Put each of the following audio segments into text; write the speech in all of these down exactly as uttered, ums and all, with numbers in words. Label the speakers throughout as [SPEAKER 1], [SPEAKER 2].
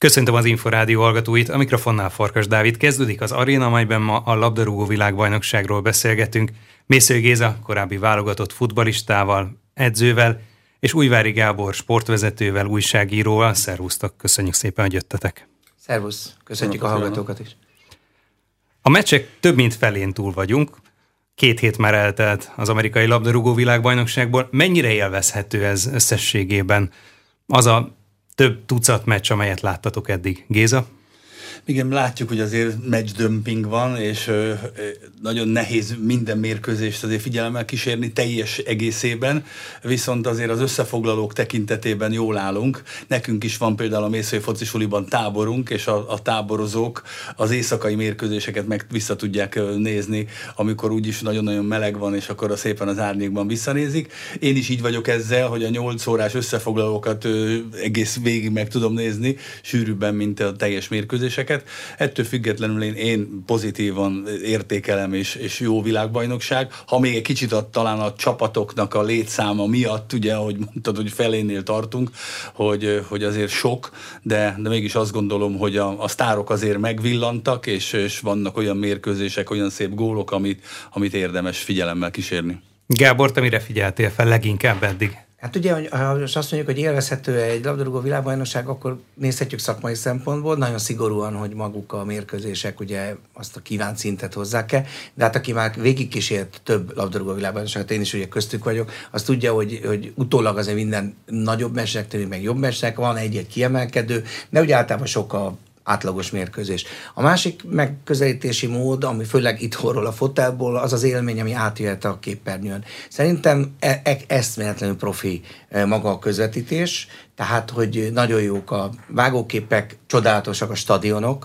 [SPEAKER 1] Köszöntöm az Inforádió hallgatóit, a mikrofonnál Farkas Dávid. Kezdődik az aréna, amelyben ma a labdarúgó világbajnokságról beszélgetünk. Mészői Géza, korábbi válogatott futballistával, edzővel, és Újvári Gábor sportvezetővel, újságíróval. Szervusztok, köszönjük szépen, hogy jöttetek.
[SPEAKER 2] Szervusz, köszönjük a hallgatókat is.
[SPEAKER 1] A meccsek több mint felén túl vagyunk. Két hét már eltelt az amerikai labdarúgó világbajnokságból. Mennyire élvezhető ez összességében? Az a több tucat meccs, amelyet láttatok eddig. Géza?
[SPEAKER 3] Igen, látjuk, hogy azért meccsdömping van, és ö, nagyon nehéz minden mérkőzést azért figyelemmel kísérni teljes egészében, viszont azért az összefoglalók tekintetében jól állunk. Nekünk is van például a Mészői Focisuliban táborunk, és a, a táborozók az éjszakai mérkőzéseket meg vissza tudják nézni, amikor úgyis nagyon-nagyon meleg van, és akkor a szépen az árnyékban visszanézik. Én is így vagyok ezzel, hogy a nyolc órás összefoglalókat ö, egész végig meg tudom nézni, sűrűbben, mint a teljes mérkőzéseket. Ettől függetlenül én, én pozitívan értékelem, és, és jó világbajnokság. Ha még egy kicsit a, talán a csapatoknak a létszáma miatt, ugye, ahogy mondtad, hogy felénél tartunk, hogy, hogy azért sok, de, de mégis azt gondolom, hogy a, a sztárok azért megvillantak, és, és vannak olyan mérkőzések, olyan szép gólok, amit, amit érdemes figyelemmel kísérni.
[SPEAKER 1] Gábor, te mire figyeltél fel leginkább eddig?
[SPEAKER 2] Hát ugye, ha most azt mondjuk, hogy élvezhető egy labdarúgó világbajnokság, akkor nézhetjük szakmai szempontból, nagyon szigorúan, hogy maguk a mérkőzések ugye azt a kívánt szintet hozzák-e, de hát aki már végigkísért több labdarúgó világbajnokságot, én is ugye köztük vagyok, azt tudja, hogy, hogy utólag azért minden nagyobb meccsnek tűnik, meg jobb meccsnek, van egy-egy kiemelkedő, de ugye általában sok a átlagos mérkőzés. A másik megközelítési mód, ami főleg itthonról a fotelból, az az élmény, ami átjöhet a képernyőn. Szerintem e- e- eszméletlenül profi maga a közvetítés, tehát, hogy nagyon jók a vágóképek, csodálatosak a stadionok,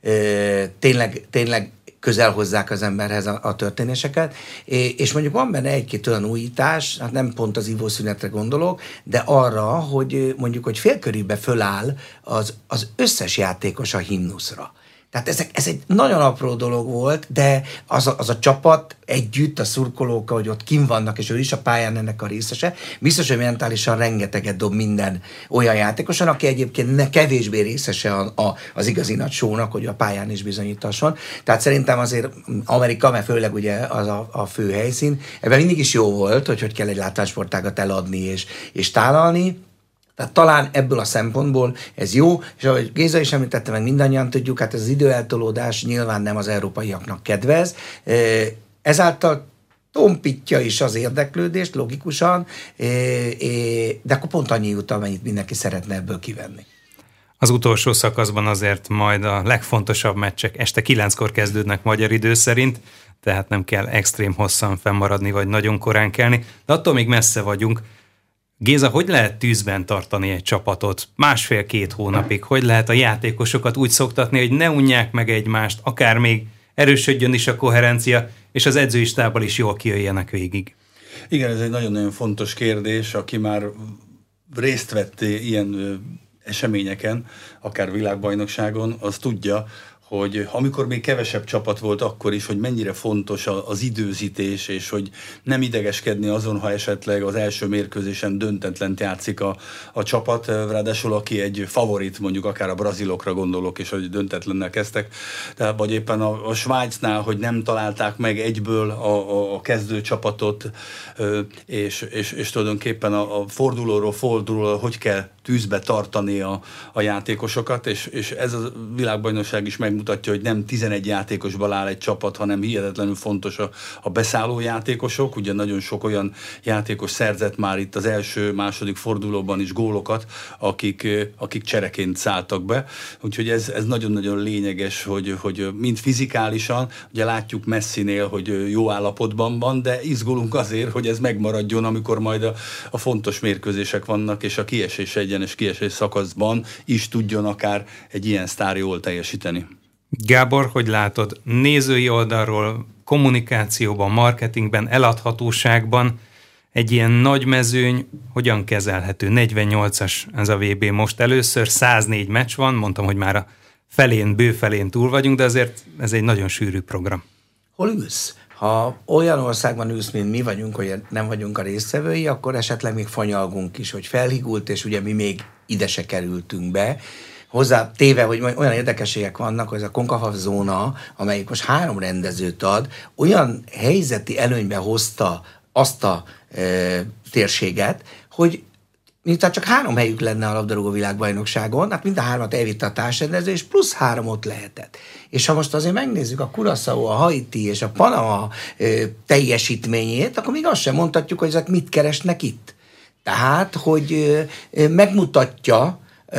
[SPEAKER 2] tényleg, tényleg közel hozzák az emberhez a, a történéseket, és mondjuk van benne egy-két olyan újítás, hát nem pont az ivószünetre gondolok, de arra, hogy mondjuk, hogy félköríbe föláll az, az összes játékos a himnuszra. Tehát ezek, ez egy nagyon apró dolog volt, de az a, az a csapat együtt, a szurkolók, hogy ott kim vannak, és ő is a pályán ennek a részese, biztos, hogy mentálisan rengeteget dob minden olyan játékosan, aki egyébként ne kevésbé részese a, a, az igazi nagy sónak, hogy a pályán is bizonyítasson. Tehát szerintem azért Amerika, mert főleg ugye az a, a fő helyszín, ebben mindig is jó volt, hogy hogy kell egy látványsportágat eladni és, és tálalni. Tehát talán ebből a szempontból ez jó, és ahogy Géza is említette, meg mindannyian tudjuk, hát ez az időeltolódás nyilván nem az európaiaknak kedvez, ezáltal tompítja is az érdeklődést, logikusan, de akkor pont annyi jut, amennyit mindenki szeretne ebből kivenni.
[SPEAKER 1] Az utolsó szakaszban azért majd a legfontosabb meccsek este kilenckor kezdődnek magyar idő szerint, tehát nem kell extrém hosszan fennmaradni, vagy nagyon korán kelni, de attól még messze vagyunk. Géza, hogy lehet tűzben tartani egy csapatot másfél-két hónapig? Hogy lehet a játékosokat úgy szoktatni, hogy ne unják meg egymást, akár még erősödjön is a koherencia, és az edzői stábbal is jól kijöjjenek végig?
[SPEAKER 3] Igen, ez egy nagyon-nagyon fontos kérdés, aki már részt vett ilyen eseményeken, akár világbajnokságon, az tudja, hogy amikor még kevesebb csapat volt akkor is, hogy mennyire fontos az időzítés, és hogy nem idegeskedni azon, ha esetleg az első mérkőzésen döntetlent játszik a, a csapat, ráadásul aki egy favorit, mondjuk akár a brazilokra gondolok, és hogy döntetlennel kezdtek, tehát, vagy éppen a, a Svájcnál, hogy nem találták meg egyből a, a, a kezdő csapatot, és, és, és tulajdonképpen a, a fordulóról fordulóra hogy kell tűzbe tartani a, a játékosokat, és, és ez a világbajnokság is megmutatja, hogy nem tizenegy játékosból áll egy csapat, hanem hihetetlenül fontos a, a beszálló játékosok. Ugye nagyon sok olyan játékos szerzett már itt az első, második fordulóban is gólokat, akik, akik csereként szálltak be. Úgyhogy ez, ez nagyon-nagyon lényeges, hogy, hogy mind fizikálisan, ugye látjuk Messinél, hogy jó állapotban van, de izgulunk azért, hogy ez megmaradjon, amikor majd a, a fontos mérkőzések vannak, és a kiesés egyenes kiesés szakaszban is tudjon akár egy ilyen sztár jól teljesíteni.
[SPEAKER 1] Gábor, hogy látod, nézői oldalról, kommunikációban, marketingben, eladhatóságban egy ilyen nagy mezőny hogyan kezelhető? negyvennyolcas ez a vé bé most először, száznégy meccs van, mondtam, hogy már a felén, bőfelén túl vagyunk, de azért ez egy nagyon sűrű program.
[SPEAKER 2] Hol ülsz? Ha olyan országban ülsz, mint mi vagyunk, hogy nem vagyunk a résztvevői, akkor esetleg még fanyalgunk is, hogy felhigult, és ugye mi még ide se kerültünk be. hozzá téve, hogy olyan érdekességek vannak, hogy ez a CONCACAF zóna, amelyik most három rendezőt ad, olyan helyzeti előnybe hozta azt a e, térséget, hogy miután csak három helyük lenne a labdarúgó világbajnokságon, hát mind a hármat elvitte a társrendező, és plusz három ott lehetett. És ha most azért megnézzük a Curaçao, a Haiti és a Panama e, teljesítményét, akkor még azt sem mondhatjuk, hogy ezek mit keresnek itt. Tehát, hogy e, megmutatja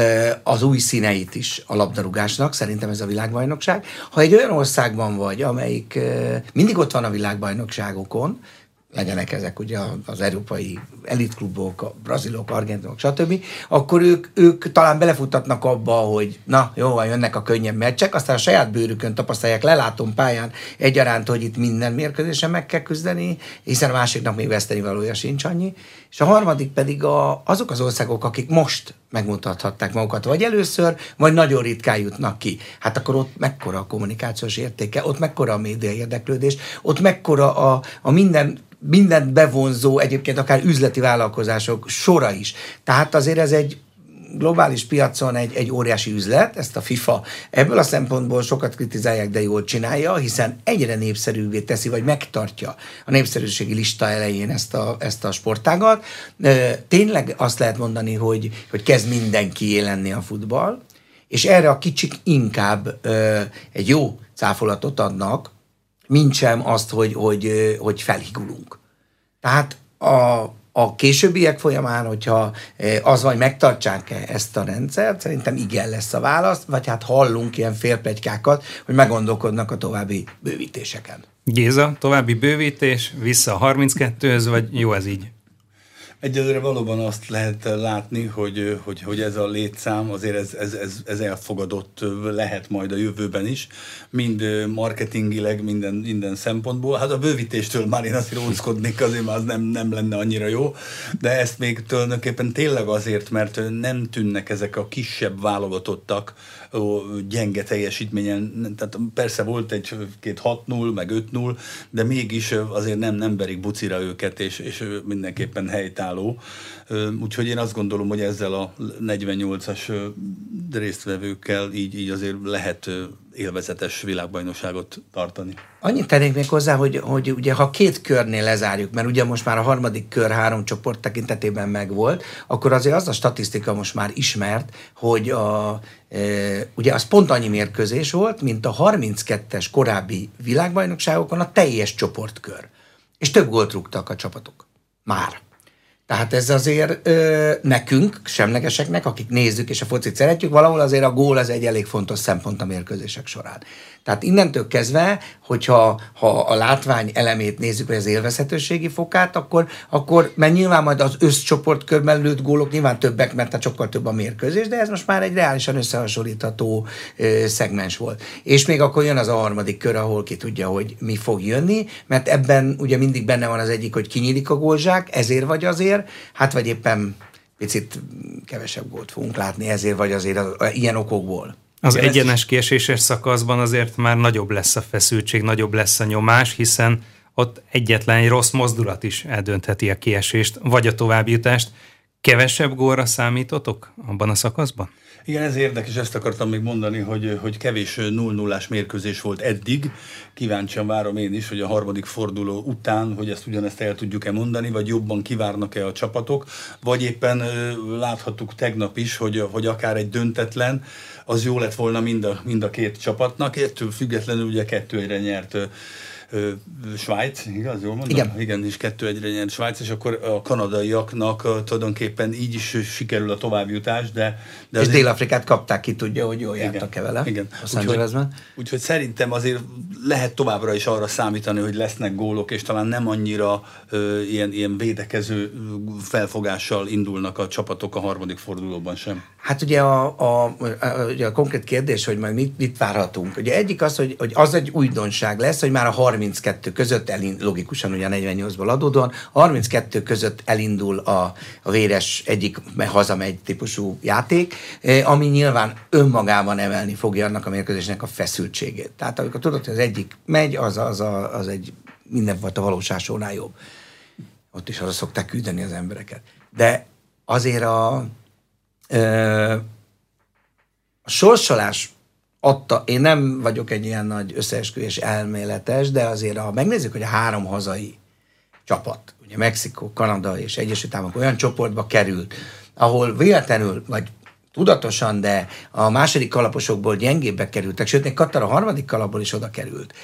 [SPEAKER 2] az új színeit is a labdarúgásnak, szerintem ez a világbajnokság. Ha egy olyan országban vagy, amelyik mindig ott van a világbajnokságokon, legyenek ezek ugye az európai elitklubok, a brazilok, argentinok, stb., akkor ők, ők talán belefutatnak abba, hogy na, jó van, jönnek a könnyebb meccsek, aztán a saját bőrükön tapasztalják, lelátom pályán egyaránt, hogy itt minden mérkőzésen meg kell küzdeni, hiszen a másiknak még veszteni valója sincs annyi. És a harmadik pedig a, azok az országok, akik most megmutathatták magukat, vagy először, vagy nagyon ritkán jutnak ki. Hát akkor ott mekkora a kommunikációs értéke, ott mekkora a média érdeklődés, ott mekkora a, a minden mindent bevonzó, egyébként akár üzleti vállalkozások sora is. Tehát azért ez egy globális piacon egy, egy óriási üzlet, ezt a FIFA ebből a szempontból sokat kritizálják, de jól csinálja, hiszen egyre népszerűbbé teszi, vagy megtartja a népszerűségi lista elején ezt a, ezt a sportágat. Tényleg azt lehet mondani, hogy, hogy kezd mindenki élenni a futball, és erre a kicsik inkább egy jó cáfolatot adnak, mintsem azt, hogy, hogy, hogy felhigulunk. Tehát a, a későbbiek folyamán, hogyha az vagy megtartsák ezt a rendszert, szerintem igen lesz a válasz, vagy hát hallunk ilyen félpletykákat, hogy meggondolkodnak a további bővítéseken.
[SPEAKER 1] Géza, további bővítés, vissza a harminckettőhöz, vagy jó ez így?
[SPEAKER 3] Egyelőre valóban azt lehet látni, hogy, hogy, hogy ez a létszám azért ez, ez, ez, ez elfogadott lehet majd a jövőben is, mind marketingileg, minden, minden szempontból. Hát a bővítéstől már én azért óckodnék, azért már az nem, nem lenne annyira jó, de ezt még tulajdonképpen tényleg azért, mert nem tűnnek ezek a kisebb válogatottak gyenge teljesítményen. Tehát persze volt egy-két hat null, meg öt null, de mégis azért nem, nem verik bucira őket, és, és mindenképpen helytálló. Úgyhogy én azt gondolom, hogy ezzel a negyvennyolcas résztvevőkkel így, így azért lehet élvezetes világbajnokságot tartani.
[SPEAKER 2] Annyit tennék még hozzá, hogy, hogy ugye ha két körnél lezárjuk, mert ugye most már a harmadik kör három csoport tekintetében megvolt, akkor azért az a statisztika most már ismert, hogy a, e, ugye az pont annyi mérkőzés volt, mint a harminckettes korábbi világbajnokságokon a teljes csoportkör. És több gólt rúgtak a csapatok. Már. Tehát ez azért ö, nekünk, semlegeseknek, akik nézzük és a focit szeretjük, valahol azért a gól az egy elég fontos szempont a mérkőzések során. Tehát innentől kezdve, hogyha ha a látvány elemét nézzük, vagy az élvezhetőségi fokát, akkor, akkor mert nyilván majd az összcsoportkörben lőtt gólok nyilván többek, mert hát sokkal több a mérkőzés, de ez most már egy reálisan összehasonlítható ö, szegmens volt. És még akkor jön az a harmadik kör, ahol ki tudja, hogy mi fog jönni, mert ebben ugye mindig benne van az egyik, hogy kinyílik a gólzsák, ezért vagy azért, hát vagy éppen picit kevesebb gólt fogunk látni, ezért vagy azért az, az, ilyen okokból.
[SPEAKER 1] Az igen, egyenes kieséses szakaszban azért már nagyobb lesz a feszültség, nagyobb lesz a nyomás, hiszen ott egyetlen egy rossz mozdulat is eldöntheti a kiesést, vagy a továbbjutást. Kevesebb gólra számítotok abban a szakaszban?
[SPEAKER 3] Igen, ez érdekes, ezt akartam még mondani, hogy, hogy kevés nulla nullás mérkőzés volt eddig. Kíváncsian várom én is, hogy a harmadik forduló után, hogy ezt ugyanezt el tudjuk-e mondani, vagy jobban kivárnak-e a csapatok, vagy éppen láthattuk tegnap is, hogy, hogy akár egy döntetlen, az jó lett volna mind a, mind a két csapatnak, ettől függetlenül ugye kettő egyre nyert Svájc, igaz, jól mondom?
[SPEAKER 2] Igen.
[SPEAKER 3] Igen, és kettő egyre nyert Svájc, és akkor a kanadaiaknak tulajdonképpen így is sikerül a továbbjutás, de... de
[SPEAKER 2] és Dél-Afrikát kapták, ki tudja, hogy jól
[SPEAKER 3] igen,
[SPEAKER 2] jártak-e vele.
[SPEAKER 3] Igen.
[SPEAKER 2] Los Angelesben.
[SPEAKER 3] Úgyhogy szerintem azért lehet továbbra is arra számítani, hogy lesznek gólok, és talán nem annyira ö, ilyen, ilyen védekező felfogással indulnak a csapatok a harmadik fordulóban sem.
[SPEAKER 2] Hát ugye a, a, a, ugye a konkrét kérdés, hogy majd mit, mit várhatunk. Ugye egyik az, hogy, hogy az egy újdonság lesz, hogy már a harminckettő között elindul, logikusan ugye a negyvennyolcból adódóan, a harminckettő között elindul a, a véres egyik hazamegy típusú játék, ami nyilván önmagában emelni fogja annak a mérkőzésnek a feszültségét. Tehát amikor tudod, hogy az egyik megy, az, az, a, az egy mindenfajta valóságsónál jobb. Ott is arra szokták küldeni az embereket. De azért a Ö, a sorsolás adta, én nem vagyok egy ilyen nagy összeesküvés elméletes, de azért ha megnézzük, hogy a három hazai csapat, ugye Mexikó, Kanada és Egyesült Államok olyan csoportba került, ahol véletlenül, vagy tudatosan, de a második kalaposokból gyengébbek kerültek, sőt, még Katar a harmadik kalapból is oda került.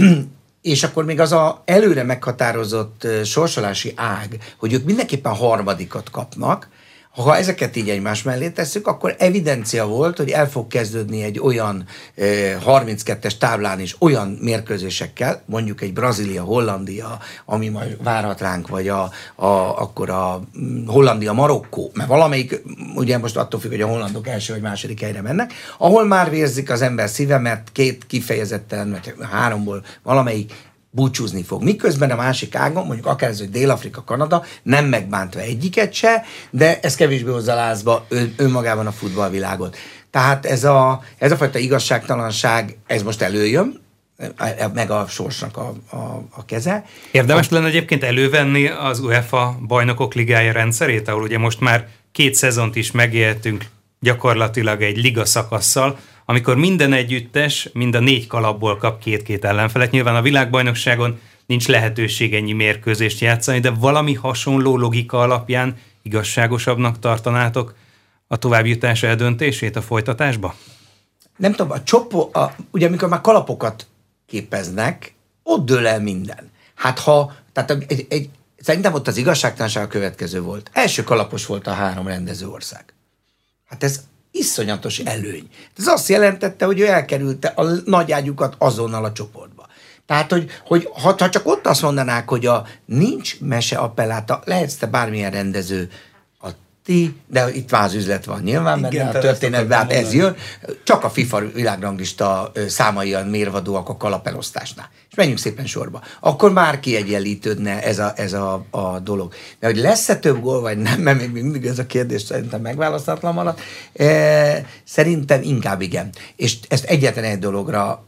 [SPEAKER 2] És akkor még az a előre meghatározott sorsolási ág, hogy ők mindenképpen harmadikat kapnak, ha ezeket így egymás mellé tesszük, akkor evidencia volt, hogy el fog kezdődni egy olyan eh, harminckettes táblán is olyan mérkőzésekkel, mondjuk egy Brazília-Hollandia, ami majd várhat ránk, vagy a, a, akkor a Hollandia-Marokkó, mert valamelyik, ugye most attól függ, hogy a hollandok első vagy második helyre mennek, ahol már vérzik az ember szíve, mert két kifejezetten, mert háromból valamelyik búcsúzni fog. Miközben a másik ágon, mondjuk akár ez, hogy Dél-Afrika, Kanada, nem megbántva egyiket se, de ez kevésbé hozza lázba ön, önmagában a futballvilágot. Tehát ez a, ez a fajta igazságtalanság, ez most előjön, meg a sorsnak a, a, a keze.
[SPEAKER 1] Érdemes lenne egyébként elővenni az UEFA bajnokok ligája rendszerét, ahol ugye most már két szezont is megéltünk gyakorlatilag egy liga szakasszal, amikor minden együttes, mind a négy kalapból kap két-két ellenfelet. Nyilván a világbajnokságon nincs lehetőség ennyi mérkőzést játszani, de valami hasonló logika alapján igazságosabbnak tartanátok a továbbjutás eldöntését a folytatásba?
[SPEAKER 2] Nem tudom, a csopó, a, ugye amikor már kalapokat képeznek, ott dől el minden. Hát ha, tehát egy, egy, szerintem ott az igazságtalanság a következő volt. Első kalapos volt a három rendező ország. Hát ez iszonyatos előny. Ez azt jelentette, hogy ő elkerülte a nagyágyukat azonnal a csoportba. Tehát, hogy, hogy ha, ha csak ott azt mondanák, hogy a nincs mese appelláta, lehetsz te bármilyen rendező, a ti, de itt vázüzlet van nyilván, mert a történetben hát ez jön, csak a FIFA világranglista számaian mérvadóak a kalapelosztásnál. És menjünk szépen sorba. Akkor már kiegyenlítődne ez a, ez a, a dolog. De hogy lesz-e több gól, vagy nem, mert még mindig ez a kérdés szerintem megválasztatlan maradt, e, szerintem inkább igen. És ezt egyetlen egy dologra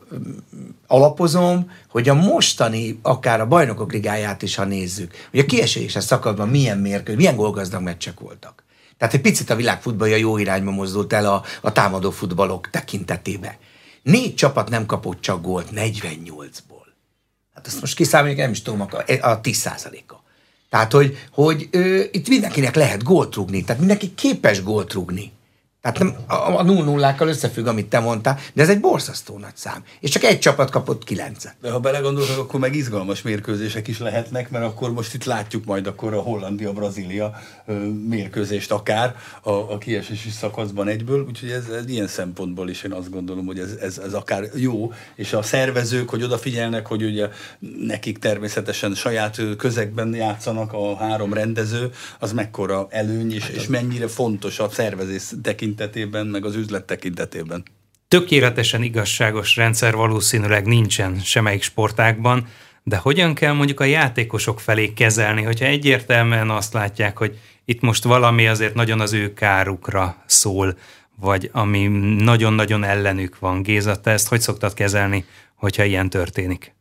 [SPEAKER 2] alapozom, hogy a mostani, akár a bajnokok ligáját is, ha nézzük, hogy a kieséses szakaszban milyen mérkőzés, milyen gólgazdag meccsek voltak. Tehát egy picit a világ futballja jó irányba mozdult el a, a támadó futballok tekintetében. Négy csapat nem kapott csak gólt negyvennyolcból. Hát azt most kiszámoljuk, nem is tudom, a, a tíz százaléka. Tehát, hogy, hogy ö, itt mindenkinek lehet gólt rúgni, tehát mindenki képes gólt rúgni. Tehát nem, a, a nulla nullákkal összefügg, amit te mondtál, de ez egy borzasztó nagy szám. És csak egy csapat kapott kilencet.
[SPEAKER 3] De ha belegondolok, akkor meg izgalmas mérkőzések is lehetnek, mert akkor most itt látjuk majd akkor a Hollandia-Brazília mérkőzést akár a, a kiesési szakaszban egyből, úgyhogy ez, ez ilyen szempontból is én azt gondolom, hogy ez, ez, ez akár jó, és a szervezők, hogy odafigyelnek, hogy ugye nekik természetesen saját közegben játszanak a három rendező, az mekkora előny, és, és mennyire fontos a szervezés tekintetében, meg az üzlet tekintetében.
[SPEAKER 1] Tökéletesen igazságos rendszer valószínűleg nincsen semmelyik sportágban, de hogyan kell mondjuk a játékosok felé kezelni, hogyha egyértelműen azt látják, hogy itt most valami azért nagyon az ő kárukra szól, vagy ami nagyon-nagyon ellenük van. Géza, te ezt hogy szoktad kezelni, hogyha ilyen történik?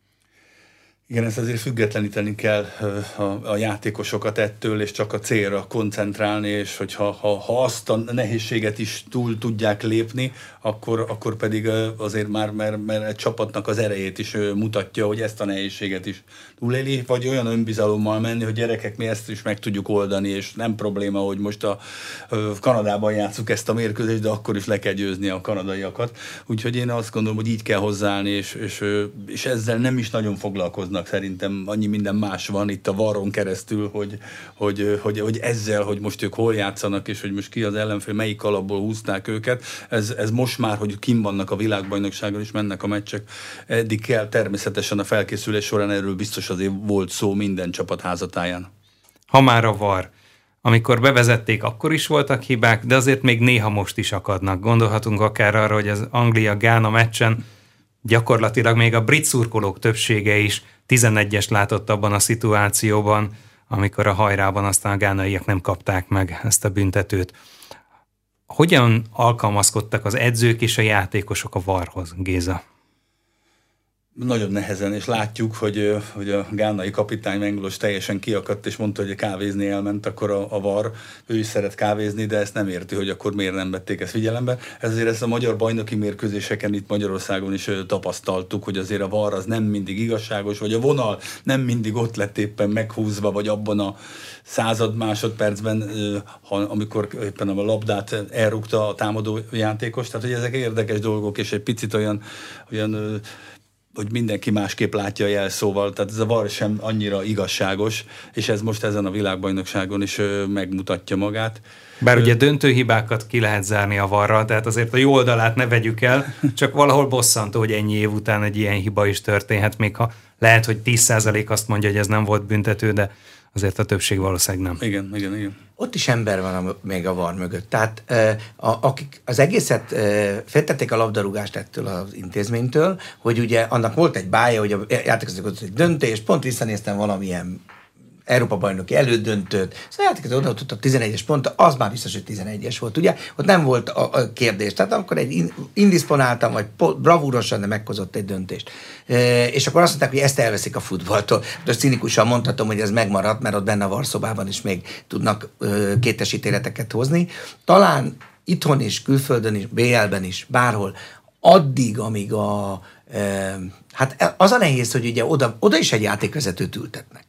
[SPEAKER 3] Igen, ezt azért függetleníteni kell a, a játékosokat ettől, és csak a célra koncentrálni, és hogyha ha, ha azt a nehézséget is túl tudják lépni, akkor, akkor pedig azért már mert, mert egy csapatnak az erejét is mutatja, hogy ezt a nehézséget is túléli, vagy olyan önbizalommal menni, hogy gyerekek, mi ezt is meg tudjuk oldani, és nem probléma, hogy most a Kanadában játsszuk ezt a mérkőzést, de akkor is le kell győzni a kanadaiakat. Úgyhogy én azt gondolom, hogy így kell hozzáállni, és, és, és ezzel nem is nagyon foglalkoznak. Szerintem annyi minden más van itt a varron keresztül, hogy, hogy, hogy, hogy ezzel, hogy most ők hol játszanak, és hogy most ki az ellenfél, melyik kalapból húzták őket, ez, ez most már, hogy kim vannak a világbajnokságon, és mennek a meccsek. Eddig kell természetesen a felkészülés során, erről biztos azért volt szó minden csapat házatáján.
[SPEAKER 1] Ha már a var, amikor bevezették, akkor is voltak hibák, de azért még néha most is akadnak. Gondolhatunk akár arra, hogy az Anglia-Gána meccsen gyakorlatilag még a brit szurkolók többsége is tizenegyes látott abban a szituációban, amikor a hajrában aztán a gánaiak nem kapták meg ezt a büntetőt. Hogyan alkalmazkodtak az edzők és a játékosok a varhoz, Géza?
[SPEAKER 3] Nagyon nehezen, és látjuk, hogy, hogy a gánai kapitány Mengulos teljesen kiakadt, és mondta, hogy kávézni elment, akkor a, a var, ő is szeret kávézni, de ezt nem érti, hogy akkor miért nem vették ezt figyelembe. Ezért ezt a magyar bajnoki mérkőzéseken itt Magyarországon is tapasztaltuk, hogy azért a var az nem mindig igazságos, vagy a vonal nem mindig ott lett éppen meghúzva, vagy abban a század másodpercben, ha, amikor éppen a labdát elrúgta a támadó játékos. Tehát, hogy ezek érdekes dolgok, és egy picit olyan, olyan hogy mindenki másképp látja a jelszóval, tehát ez a var sem annyira igazságos, és ez most ezen a világbajnokságon is megmutatja magát.
[SPEAKER 1] Bár ugye döntő hibákat ki lehet zárni a varral, tehát azért a jó oldalát ne vegyük el, csak valahol bosszantó, hogy ennyi év után egy ilyen hiba is történhet, még ha lehet, hogy tíz százalék azt mondja, hogy ez nem volt büntető, de azért a többség valószínűleg nem.
[SPEAKER 3] Igen, igen, igen.
[SPEAKER 2] Ott is ember van a, még a var mögött. Tehát a, akik az egészet feltették a labdarúgást ettől az intézménytől, hogy ugye annak volt egy bája, hogy a játékosok egy döntés, pont visszanéztem valamilyen Európa-bajnoki elődöntőt, szóval a játékosok oda tudtak tizenegyes pontra, az már biztos, hogy tizenegyes volt, ugye? Ott nem volt a, a kérdés. Tehát amikor egy indisponáltam, vagy bravúrosan, de meghozott egy döntést. E, és akkor azt mondták, hogy ezt elveszik a futballtól. De cinikusan mondhatom, hogy ez megmaradt, mert ott benne a varszobában is még tudnak e, kétes ítéleteket hozni. Talán itthon is, külföldön is, bé el-ben is, bárhol, addig, amíg a... E, hát az a nehéz, hogy ugye oda, oda is egy játékvezetőt ültetnek.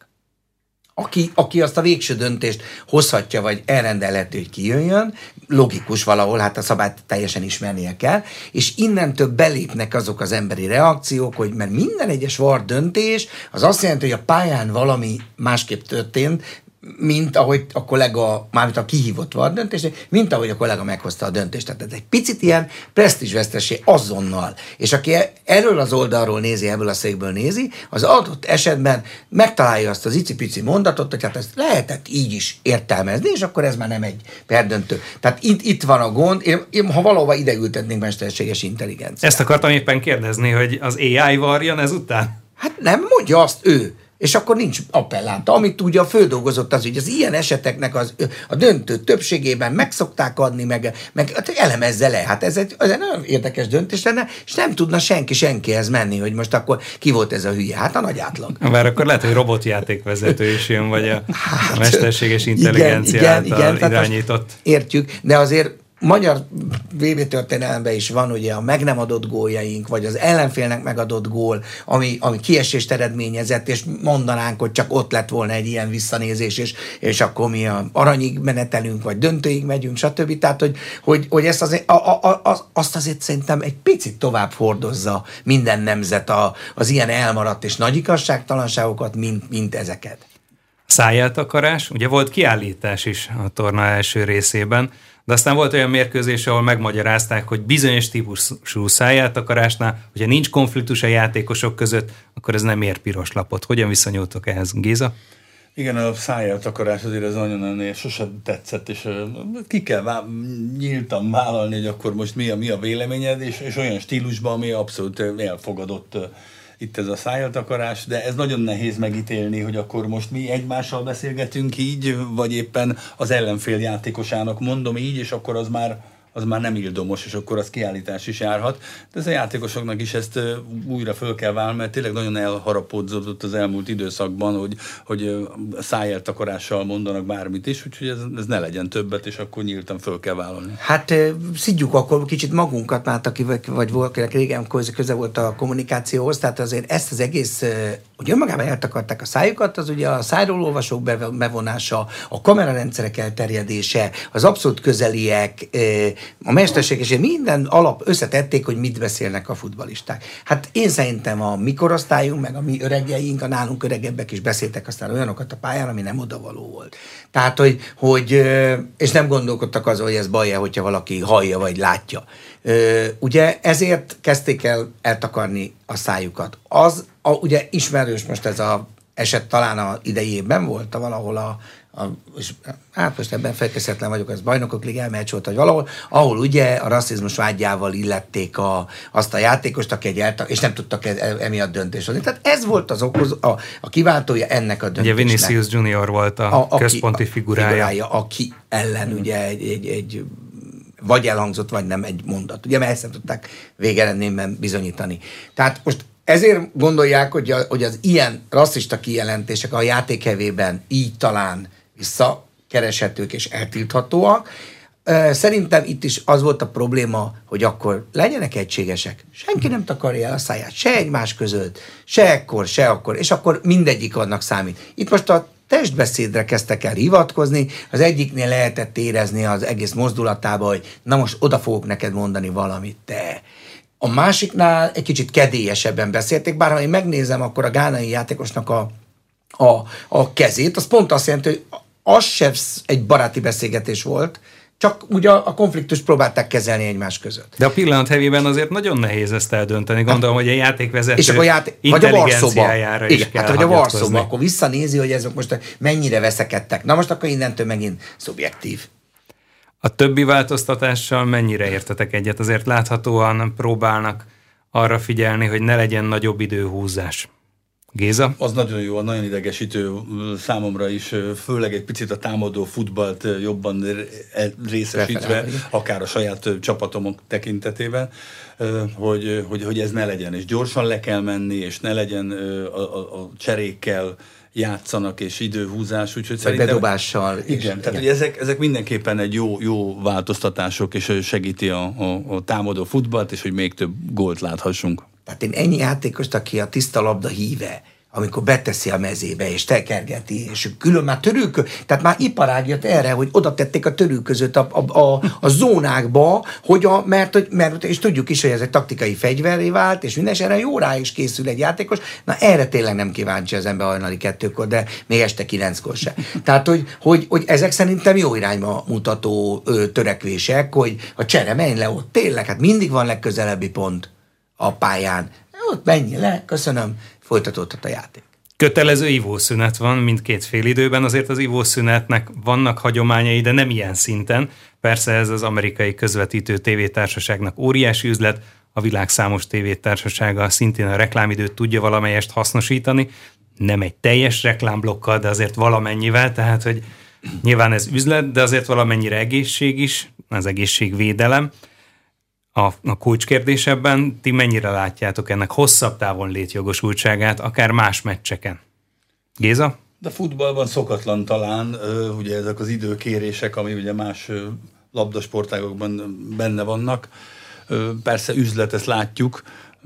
[SPEAKER 2] Aki, aki azt a végső döntést hozhatja, vagy elrendelhető, hogy kijöjjön, logikus valahol, hát a szabályt teljesen ismernie kell, és innentől belépnek azok az emberi reakciók, hogy mert minden egyes var döntés, az azt jelenti, hogy a pályán valami másképp történt, mint ahogy a kollega, mármint a kihívott var döntés, mint ahogy a kollega meghozta a döntést. Tehát ez egy picit ilyen presztízsvesztesség azonnal. És aki erről az oldalról nézi, ebből a székből nézi, az adott esetben megtalálja azt az icipici mondatot, hogy hát ezt lehetett így is értelmezni, és akkor ez már nem egy perdöntő. Tehát itt, itt van a gond, én, én, ha valahova ide ültetnénk mesterséges intelligenciát.
[SPEAKER 1] Ezt akartam éppen kérdezni, hogy az á i varjon ezután?
[SPEAKER 2] Hát nem, mondja azt ő. És akkor nincs appellánta. Amit ugye a földolgozott az, hogy az ilyen eseteknek az, a döntő többségében meg szokták adni, meg, meg elemezze le. Hát ez egy, ez egy nagyon érdekes döntés lenne, és nem tudna senki senkihez menni, hogy most akkor ki volt ez a hülye. Hát a nagy átlag.
[SPEAKER 1] Bár akkor lehet, hogy robotjátékvezető is jön, vagy a, hát, a mesterséges intelligencia
[SPEAKER 2] igen,
[SPEAKER 1] által
[SPEAKER 2] igen, igen,
[SPEAKER 1] irányított.
[SPEAKER 2] Értjük, de azért magyar vé bé történelemben is van ugye a meg nem adott góljaink, vagy az ellenfélnek megadott gól, ami, ami kiesést eredményezett, és mondanánk, hogy csak ott lett volna egy ilyen visszanézés, és, és akkor mi a aranyig menetelünk, vagy döntőig megyünk, stb. Tehát, hogy, hogy, hogy ezt azért, a, a, a, azt azért szerintem egy picit tovább hordozza minden nemzet a, az ilyen elmaradt és nagy igazságtalanságokat, mint, mint ezeket.
[SPEAKER 1] Szájeltakarás, ugye volt kiállítás is a torna első részében, de aztán volt olyan mérkőzés, ahol megmagyarázták, hogy bizonyos típusú szájeltakarásnál, hogyha nincs konfliktus a játékosok között, akkor ez nem ér piros lapot. Hogyan viszonyultok ehhez, Géza?
[SPEAKER 3] Igen, a szájeltakarás azért ez nagyon-nagyon sosem tetszett, és ki kell vá- nyíltan vállalni, hogy akkor most mi a, mi a véleményed, és, és olyan stílusban, ami abszolút elfogadott itt ez a szájeltakarás, de ez nagyon nehéz megítélni, hogy akkor most mi egymással beszélgetünk így, vagy éppen az ellenfél játékosának mondom így, és akkor az már, az már nem ildomos, és akkor az kiállítás is járhat. De ez a játékosoknak is ezt újra föl kell válni, mert tényleg nagyon elharapódzott az elmúlt időszakban, hogy, hogy szájeltakarással mondanak bármit is, úgyhogy ez, ez ne legyen többet, és akkor nyíltan föl kell vállalni.
[SPEAKER 2] Hát szidjuk akkor kicsit magunkat, mert aki vagy valakinek régen köze volt a kommunikációhoz, tehát azért ezt az egész, hogy önmagában eltakarták a szájukat, az ugye a szájról olvasók bevonása, a kamerarendszerek elterjedése, az abszolút közeliek, a mesterséges, minden alap összetették, hogy mit beszélnek a futballisták. Hát én szerintem a mi korosztályunk, meg a mi öregjeink, a nálunk öregebbek is beszéltek aztán olyanokat a pályán, ami nem odavaló volt. Tehát, hogy, hogy és nem gondolkodtak azon, hogy ez baj-e, hogyha valaki hallja vagy látja. Ugye ezért kezdték el eltakarni a szájukat. Az, a, ugye ismerős most ez az eset talán a idejében volt, valahol a A, és, hát most ebben felkészületlen vagyok, az Bajnokok Ligája meccs volt, vagy valahol, ahol ugye a rasszizmus vágyával illették a, azt a játékost, aki egy eltak, és nem tudtak emiatt döntést hozni. Tehát ez volt az okoz, a, a kiváltója ennek a döntésnek.
[SPEAKER 1] Ugye Vinicius Junior volt a, a központi aki, figurája. A figurája.
[SPEAKER 2] Aki ellen ugye egy, egy, egy vagy elhangzott, vagy nem egy mondat. Ugye, mert ezt nem tudták végeredményben bizonyítani. Tehát most ezért gondolják, hogy, a, hogy az ilyen rasszista kijelentések a játékhevében így talán visszakereshetők és eltilthatóak. Szerintem itt is az volt a probléma, hogy akkor legyenek egységesek. Senki nem takarja el a száját, se egymás között, se ekkor, se akkor, és akkor mindegyik annak számít. Itt most a testbeszédre kezdtek el hivatkozni, az egyiknél lehetett érezni az egész mozdulatába, hogy na most oda fogok neked mondani valamit, te. A másiknál egy kicsit kedélyesebben beszélték, bár ha én megnézem, akkor a gánai játékosnak a, a, a kezét, az pont azt jelenti, hogy az sem egy baráti beszélgetés volt, csak ugye a konfliktust próbálták kezelni egymás között.
[SPEAKER 1] De a pillanat hevében azért nagyon nehéz ezt eldönteni. Gondolom, hát, hogy a játékvezető
[SPEAKER 2] és akkor játék,
[SPEAKER 1] intelligenciájára is
[SPEAKER 2] igen,
[SPEAKER 1] kell
[SPEAKER 2] hát, vagy a Varszóba,
[SPEAKER 1] hagyatkozni.
[SPEAKER 2] akkor visszanézi, hogy ezek most mennyire veszekedtek. Na most akkor innentől megint szubjektív.
[SPEAKER 1] A többi változtatással mennyire értetek egyet? Azért láthatóan próbálnak arra figyelni, hogy ne legyen nagyobb időhúzás. Géza?
[SPEAKER 3] Az nagyon jó, nagyon idegesítő számomra is, főleg egy picit a támadó futballt jobban részesítve, akár a saját csapatomok tekintetében, hogy, hogy, hogy ez ne legyen, és gyorsan le kell menni, és ne legyen a, a, a cserékkel játszanak, és időhúzás, úgyhogy
[SPEAKER 2] vagy
[SPEAKER 3] szerintem...
[SPEAKER 2] bedobással.
[SPEAKER 3] Igen, és, tehát igen. Hogy ezek, ezek mindenképpen egy jó, jó változtatások, és segíti a, a, a támadó futballt, és hogy még több gólt láthassunk.
[SPEAKER 2] Tehát én ennyi játékost, aki a tiszta labda híve, amikor beteszi a mezébe, és tekergeti, és külön már törőkö, tehát már iparág jött erre, hogy oda tették a törőközött a, a, a, a zónákba, hogy a, mert, mert, és tudjuk is, hogy ez egy taktikai fegyverré vált, és minden, és erre jó rá is készül egy játékos, na erre tényleg nem kíváncsi az ember hajnali kettőkor, de még este kilenckor se. Tehát, hogy, hogy, hogy ezek szerintem jó irányba mutató ö, törekvések, hogy a csere menj le ott, tényleg, hát mindig van legközelebbi pont a pályán. Ott menj le, köszönöm, folytatódhat a játék.
[SPEAKER 1] Kötelező ivószünet van mindkét fél időben, azért az ivószünetnek vannak hagyományai, de nem ilyen szinten. Persze ez az amerikai közvetítő tévétársaságnak óriási üzlet, a világ számos tévétársasága szintén a reklámidőt tudja valamelyest hasznosítani, nem egy teljes reklámblokkal, de azért valamennyivel, tehát hogy nyilván ez üzlet, de azért valamennyire egészség is, az egészségvédelem. A, a kulcskérdés ebben, ti mennyire látjátok ennek hosszabb távon létjogosultságát, akár más meccseken? Géza?
[SPEAKER 3] De futballban szokatlan talán, ugye ezek az időkérések, ami ugye más labdasportágokban benne vannak. Persze üzlet, ezt látjuk,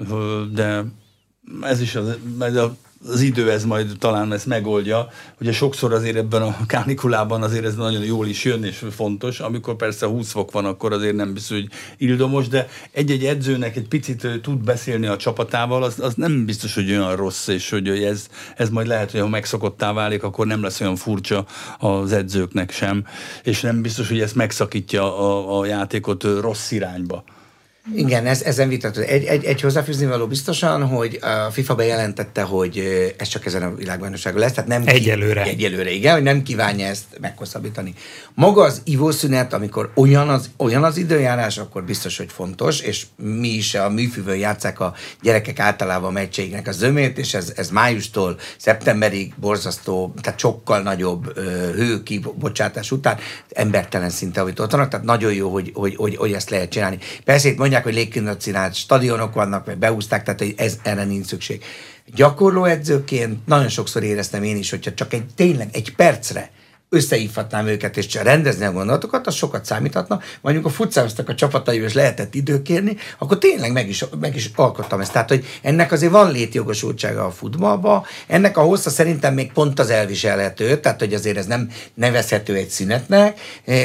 [SPEAKER 3] de ez is az, az idő ez majd talán ezt megoldja. Ugye sokszor azért ebben a kánikulában azért ez nagyon jól is jön, és fontos. Amikor persze húsz fok van, akkor azért nem biztos, hogy ildomos, de egy-egy edzőnek egy picit tud beszélni a csapatával, az, az nem biztos, hogy olyan rossz, és hogy ez, ez majd lehet, hogy ha megszokottá válik, akkor nem lesz olyan furcsa az edzőknek sem, és nem biztos, hogy ezt megszakítja a, a játékot rossz irányba.
[SPEAKER 2] Igen, ez, ezen vitatkozik. Egy, egy, egy hozzáfűzni való biztosan, hogy a FIFA bejelentette, hogy ez csak ezen a világbajnokságon lesz, tehát nem
[SPEAKER 1] egyelőre.
[SPEAKER 2] Ki, egyelőre, igen, hogy nem kívánja ezt meghosszabbítani. Maga az ivószünet, amikor olyan az, olyan az időjárás, akkor biztos, hogy fontos, és mi is a műfűvön játsszák a gyerekek általában a meccseiknek a zömét, és ez, ez májustól szeptemberig borzasztó, tehát sokkal nagyobb hőkibocsátás után embertelen szinte, amit ott vannak, tehát nagyon jó, hogy, hogy, hogy, hogy ezt lehet csinálni. Persze itt mondják, hogy légkínálat, stadionok vannak, vagy beúzták, tehát hogy ez, erre nincs szükség. Gyakorló edzőként nagyon sokszor éreztem én is, hogyha csak egy tényleg egy percre összehívhatnám őket, és rendezni a gondolatokat, az sokat számíthatna. Vagy amikor futszároztak a csapataival, és lehetett időkérni, akkor tényleg meg is, meg is alkottam ezt. Tehát, hogy ennek azért van létjogosultsága a futballba, ennek a hossza szerintem még pont az elviselhető, tehát, hogy azért ez nem nevezhető egy szünetnek.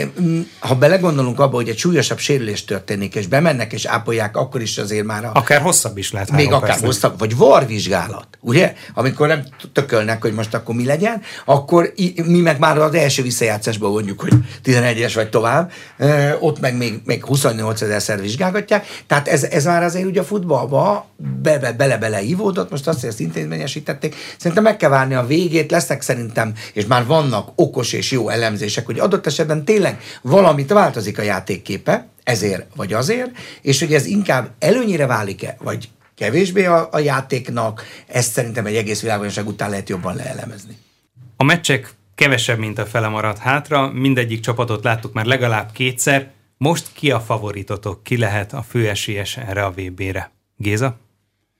[SPEAKER 2] Ha belegondolunk abba, hogy egy súlyosabb sérülés történik, és bemennek, és ápolják, akkor is azért már a...
[SPEAKER 1] Akár hosszabb is lehet.
[SPEAKER 2] Még akár persze. Hosszabb, vagy varvizsgálat, ugye? Amikor nem tökölnek, hogy most akkor mi legyen, akkor mi meg már az első visszajátszásban mondjuk, hogy tizenegyes vagy tovább, ott meg még, még huszonnyolc ezerszer vizsgálgatják, tehát ez, ez már azért ugye a futballba bele-bele ívódott, most azt, hogy ezt intézményesítették, szerintem meg kell várni a végét, lesznek szerintem, és már vannak okos és jó elemzések, hogy adott esetben tényleg valamit változik a játékképe, ezért vagy azért, és hogy ez inkább előnyire válik-e, vagy kevésbé a, a játéknak, ezt szerintem egy egész világbajnokság után lehet jobban leelemezni.
[SPEAKER 1] A meccsek kevesebb, mint a fele maradt hátra, mindegyik csapatot láttuk már legalább kétszer. Most ki a favoritotok? Ki lehet a főesélyes erre a vé bé-re? Géza?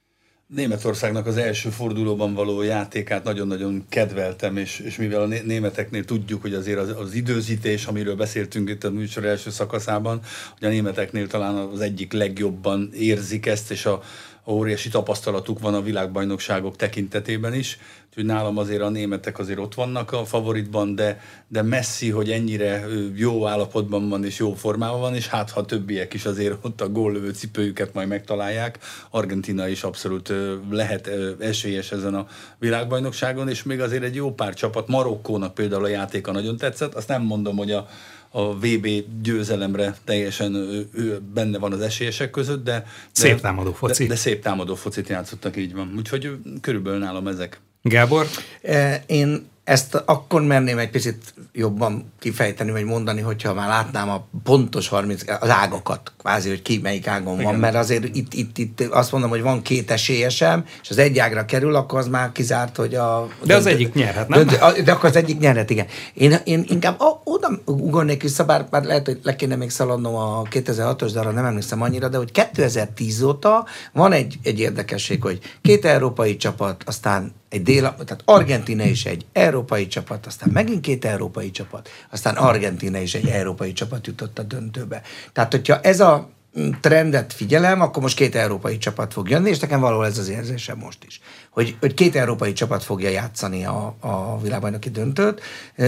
[SPEAKER 3] Németországnak az első fordulóban való játékát nagyon-nagyon kedveltem, és, és mivel a németeknél tudjuk, hogy azért az, az időzítés, amiről beszéltünk itt a műsor első szakaszában, hogy a németeknél talán az egyik legjobban érzik ezt, és a, a óriási tapasztalatuk van a világbajnokságok tekintetében is. Úgyhogy nálam azért a németek azért ott vannak a favoritban, de, de Messi, hogy ennyire jó állapotban van és jó formában van, és hát ha többiek is azért ott a góllövő cipőjüket majd megtalálják. Argentina is abszolút lehet esélyes ezen a világbajnokságon, és még azért egy jó pár csapat, Marokkónak például a játéka nagyon tetszett, azt nem mondom, hogy a a vé bé győzelemre teljesen ő, ő benne van az esélyesek között, de, de
[SPEAKER 1] szép támadó foci.
[SPEAKER 3] De, de szép támadó focit játszottak, így van. Úgyhogy körülbelül nálam ezek.
[SPEAKER 1] Gábor?
[SPEAKER 2] Én ezt akkor merném egy picit jobban kifejteni, vagy mondani, hogyha már látnám a pontos harminc, az ágakat, kvázi, hogy ki melyik ágon van, igen. Mert azért itt, itt, itt azt mondom, hogy van két esélyesem, és az egy ágra kerül, akkor az már kizárt, hogy a...
[SPEAKER 1] De az döntő, egyik nyerhet, nem?
[SPEAKER 2] De, de akkor az egyik nyerhet, igen. Én, én inkább a, oda ugornék vissza, bár, bár lehet, hogy le kéne még szaladnom a kétezer-hatos, de arra nem emlékszem annyira, de hogy kétezer-tíz óta van egy, egy érdekesség, hogy két európai csapat, aztán egy dél, tehát Argentína is egy európai csapat, aztán megint két európai csapat, aztán Argentína is egy európai csapat jutott a döntőbe. Tehát, hogyha ez a trendet figyelem, akkor most két európai csapat fog jönni, és nekem valahol ez az érzésem most is. Hogy, hogy két európai csapat fogja játszani a, a világbajnoki döntőt.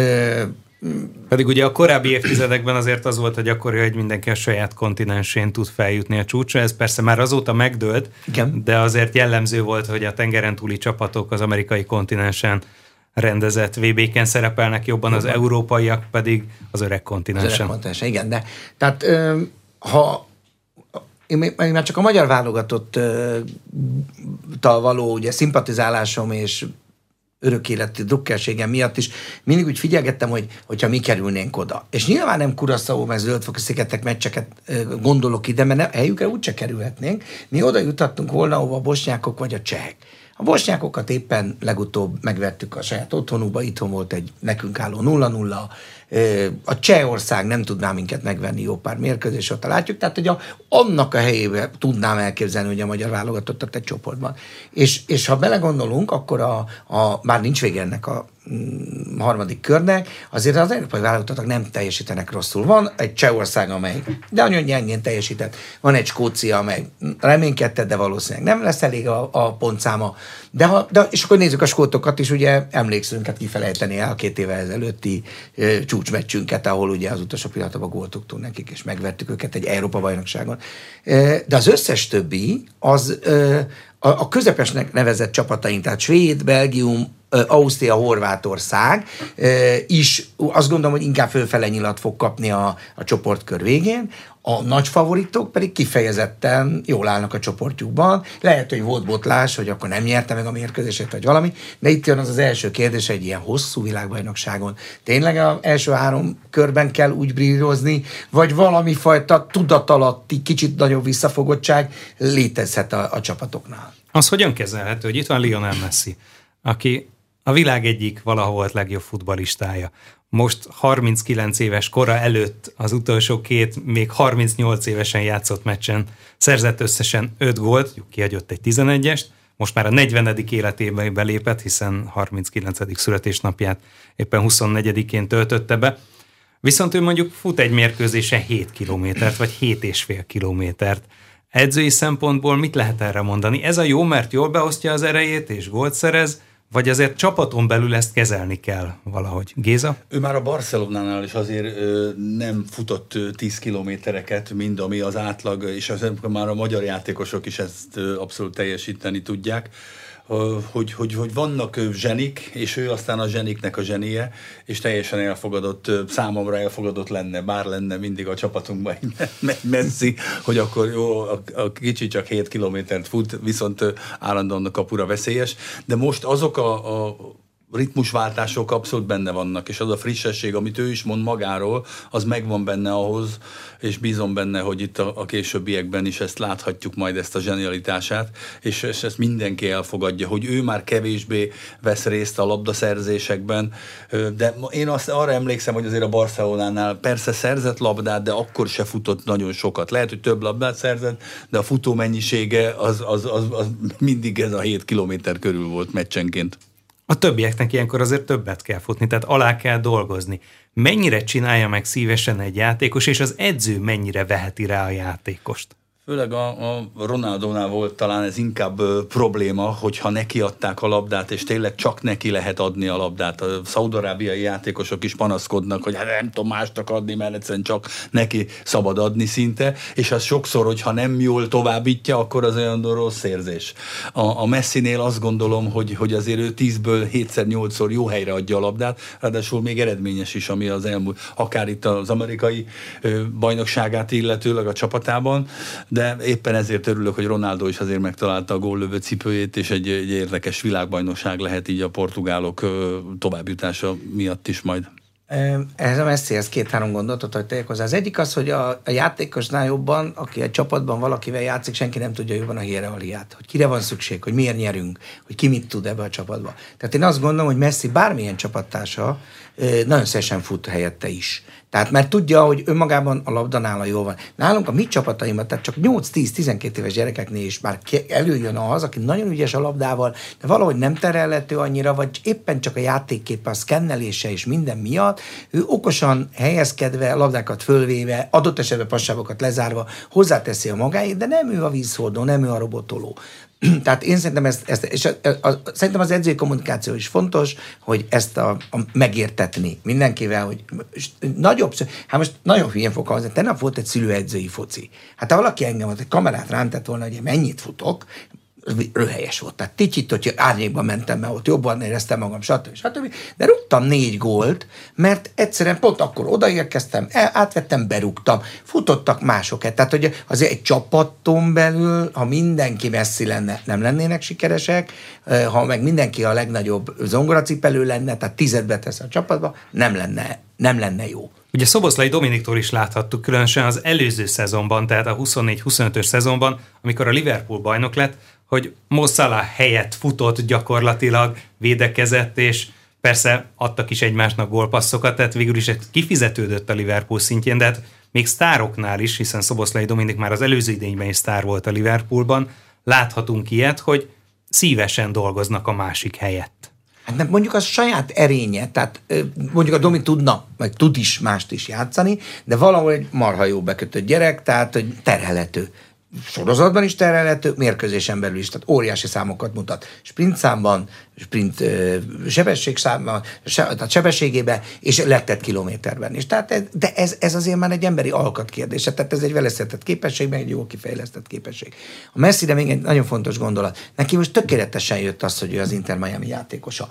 [SPEAKER 1] Pedig ugye a korábbi évtizedekben azért az volt a gyakori, hogy mindenki a saját kontinensén tud feljutni a csúcsra. Ez persze már azóta megdőlt, igen. De azért jellemző volt, hogy a tengeren túli csapatok az amerikai kontinensen rendezett vé béken szerepelnek jobban, az európaiak pedig az öreg kontinensen. Az
[SPEAKER 2] öreg kontinensen, igen. De, tehát ha én már csak a magyar válogatottal való ugye, szimpatizálásom és örök életű drukkerségem miatt is mindig úgy figyelgettem, hogy hogyha mi kerülnénk oda. És nyilván nem Curaçao, meg Zöld-foki szigetek meccseket gondolok ide, mert nem, helyükre úgyse kerülhetnénk. Mi oda juthattunk volna, ahova a bosnyákok vagy a csehek. A bosnyákokat éppen legutóbb megvertük a saját otthonukba, itthon volt egy nekünk álló nulla nulla. A Csehország nem tudná minket megvenni jó pár mérkőzés, ott látjuk, tehát hogy a, annak a helyébe tudnám elképzelni, hogy a magyar válogatottat egy csoportban. És, és ha belegondolunk, akkor a, a, már nincs vége ennek a mm, harmadik körnek, azért az európai válogatottak nem teljesítenek rosszul. Van egy Csehország, amely de nagyon gyengén teljesített, van egy Skócia, amely reménykedte, de valószínűleg nem lesz elég a, a pontszáma. De, ha, de és akkor nézzük a skótokat is, ugye emlékszünk, hát kifelejteni el a két évvel ezelőtti e, csúcsmeccsünket, ahol ugye az utolsó pillanatban gólt tudtunk nekik, és megvertük őket egy Európa-bajnokságon. E, de az összes többi, az e, a, a közepesnek nevezett csapataink, tehát Svéd, Belgium, Ausztria, Horvátország is azt gondolom, hogy inkább fölfele nyilat fog kapni a, a csoportkör végén. A nagy favoritok pedig kifejezetten jól állnak a csoportjukban. Lehet, hogy volt botlás, hogy akkor nem nyerte meg a mérkőzését, vagy valami, de itt jön az az első kérdés egy ilyen hosszú világbajnokságon. Tényleg az első három körben kell úgy brírozni, vagy valami fajta tudatalatti, kicsit nagyobb visszafogottság létezhet a, a csapatoknál?
[SPEAKER 1] Az hogyan kezelhető, hogy itt van Lionel Messi, aki a világ egyik valahol volt legjobb futballistája. Most harminckilenc éves kora előtt az utolsó két, még harmincnyolc évesen játszott meccsen szerzett összesen öt gólt, kihagyott egy tizenegyest, most már a negyvenedik életében belépett, hiszen harminckilencedik születésnapját éppen huszonnegyedikén töltötte be. Viszont ő mondjuk fut egy mérkőzésen hét kilométert, vagy hét és fél kilométert. Edzői szempontból mit lehet erre mondani? Ez a jó, mert jól beosztja az erejét és gólt szerez, vagy azért csapaton belül ezt kezelni kell valahogy? Géza?
[SPEAKER 3] Ő már a Barcelonánál is azért ö, nem futott ö, tíz kilométereket, mind ami az átlag, és az, már a magyar játékosok is ezt ö, abszolút teljesíteni tudják. Hogy, hogy, hogy vannak zsenik, és ő aztán a zseniknek a zsenie, és teljesen elfogadott, számomra elfogadott lenne, bár lenne mindig a csapatunkban egy Messi, hogy akkor jó, a, a kicsi csak hét kilométert fut, viszont állandóan a kapura veszélyes. De most azok a, a ritmusváltások abszolút benne vannak, és az a frissesség, amit ő is mond magáról, az megvan benne ahhoz, és bízom benne, hogy itt a, a későbbiekben is ezt láthatjuk majd, ezt a zsenialitását, és, és ezt mindenki elfogadja, hogy ő már kevésbé vesz részt a labdaszerzésekben, de én azt arra emlékszem, hogy azért a Barcelonánál persze szerzett labdát, de akkor se futott nagyon sokat. Lehet, hogy több labdát szerzett, de a futó mennyisége az, az, az, az mindig ez a hét kilométer körül volt meccsenként.
[SPEAKER 1] A többieknek ilyenkor azért többet kell futni, tehát alá kell dolgozni. Mennyire csinálja meg szívesen egy játékos, és az edző mennyire veheti rá a játékost?
[SPEAKER 3] Főleg a, a Ronaldónál volt talán ez inkább ö, probléma, hogyha neki adták a labdát, és tényleg csak neki lehet adni a labdát. A szaudarábiai játékosok is panaszkodnak, hogy hát nem tudom másnak adni, mert egyszerűen csak neki szabad adni szinte, és az sokszor, hogyha nem jól továbbítja, akkor az olyan rossz érzés. A, a Messinél azt gondolom, hogy, hogy azért ő tízből hétszer, nyolcszor jó helyre adja a labdát, ráadásul még eredményes is, ami az elmúlt, akár itt az amerikai ö, bajnokságát illetőleg a csapatában, de éppen ezért örülök, hogy Ronaldo is azért megtalálta a góllövő cipőjét, és egy, egy érdekes világbajnokság lehet így a portugálok továbbjutása miatt is majd.
[SPEAKER 2] Ehhez a Messihez két-három gondolatot, hogy tegyek hozzá. Az egyik az, hogy a, a játékosnál jobban, aki egy csapatban valakivel játszik, senki nem tudja jobban a hierarchiát, hogy kire van szükség, hogy miért nyerünk, hogy ki mit tud ebbe a csapatba. Tehát én azt gondolom, hogy Messi bármilyen csapattársa nagyon szívesen fut helyette is. Tehát mert tudja, hogy önmagában a labda nála jól van. Nálunk a mi csapataimban, tehát csak nyolc-tíz-tizenkét éves gyerekeknél is már előjön az, aki nagyon ügyes a labdával, de valahogy nem terelhető annyira, vagy éppen csak a játékképe, a szkennelése és minden miatt, ő okosan helyezkedve, a labdákat fölvéve, adott esetben passávokat lezárva, hozzáteszi a magáét, de nem ő a vízhordó, nem ő a robotoló. Tehát én szerintem ezt, ezt és a, a, a, szerintem az edzői kommunikáció is fontos, hogy ezt a, a megértetni mindenkivel, hogy nagyobb, hát most nagyon hülyén fog hallani, tegnap volt egy szülőedzői foci. Hát ha valaki engem egy kamerát rám tett volna, hogy mennyit futok, röhelyes volt. Tehát ticsit, hogy árnyékban mentem, mert ott jobban éreztem magam, stb. stb. De rúgtam négy gólt, mert egyszerűen pont akkor odaérkeztem, átvettem, berúgtam, futottak másokat. Tehát, hogy azért egy csapaton belül, ha mindenki Messi lenne, nem lennének sikeresek, ha meg mindenki a legnagyobb zongoracipelő lenne, tehát tizet betesz a csapatba, nem lenne, nem lenne jó.
[SPEAKER 1] Ugye Szoboszlai Dominiktól is láthattuk, különösen az előző szezonban, tehát a huszonnégy huszonötös szezonban, amikor a Liverpool bajnok lett, hogy Mo Salah helyett futott gyakorlatilag, védekezett, és persze adtak is egymásnak gólpasszokat, tehát végül is kifizetődött a Liverpool szintjén, de hát még sztároknál is, hiszen Szoboszlai Dominik már az előző idényben is sztár volt a Liverpoolban, láthatunk ilyet, hogy szívesen dolgoznak a másik helyett.
[SPEAKER 2] Hát nem, mondjuk az saját erénye, tehát mondjuk a Domi tudna, vagy tud is mást is játszani, de valahol egy marha jó bekötött gyerek, tehát hogy terhelhető. Sorozatban is terhelhető, mérkőzésen belül is, tehát óriási számokat mutat. Sprint számban, sprint sebességszámban, tehát sebességében, és letett kilométerben is. Tehát ez, de ez, ez azért már egy emberi alkat kérdése, tehát ez egy velesztetett képesség, meg egy jól kifejlesztett képesség. A Messire még egy nagyon fontos gondolat. Neki most tökéletesen jött az, hogy ő az Inter Miami játékosa.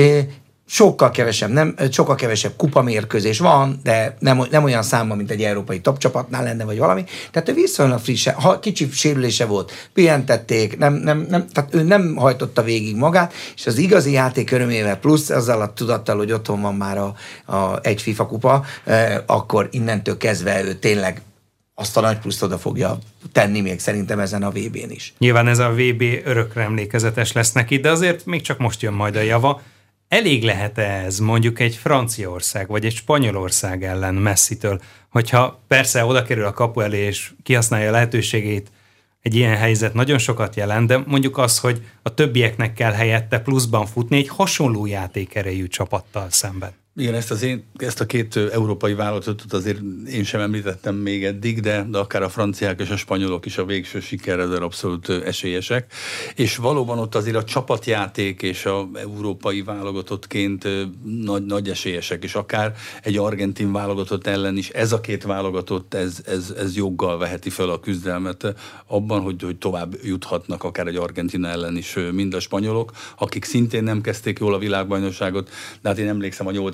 [SPEAKER 2] Sokkal kevesebb, nem, sokkal kevesebb kupamérkőzés van, de nem, nem olyan számban, mint egy európai top csapatnál lenne, vagy valami. Tehát ő viszonylag frissen, ha kicsi sérülése volt, pihentették, nem, nem, nem, tehát ő nem hajtotta végig magát, és az igazi játék örömével plusz, azzal a tudattal, hogy otthon van már a, a egy FIFA kupa, eh, akkor innentől kezdve ő tényleg azt a nagy pluszt oda fogja tenni még szerintem ezen a vé bén is.
[SPEAKER 1] Nyilván ez a vé bé örökre emlékezetes lesz neki, de azért még csak most jön majd a java. Elég lehet-e ez mondjuk egy Franciaország vagy egy Spanyolország ellen Messitől, hogyha persze oda kerül a kapu elé és kihasználja a lehetőségét, egy ilyen helyzet nagyon sokat jelent, de mondjuk az, hogy a többieknek kell helyette pluszban futni egy hasonló játékerejű csapattal szemben.
[SPEAKER 3] Igen, ezt, az én, ezt a két európai válogatottat azért én sem említettem még eddig, de, de akár a franciák és a spanyolok is a végső sikerre azért abszolút esélyesek. És valóban ott azért a csapatjáték és a európai válogatottként nagy, nagy esélyesek, és akár egy argentin válogatott ellen is ez a két válogatott, ez, ez, ez joggal veheti fel a küzdelmet abban, hogy, hogy tovább juthatnak akár egy Argentina ellen is mind a spanyolok, akik szintén nem kezdték jól a világbajnokságot, de hát én emlékszem a nyolcvanas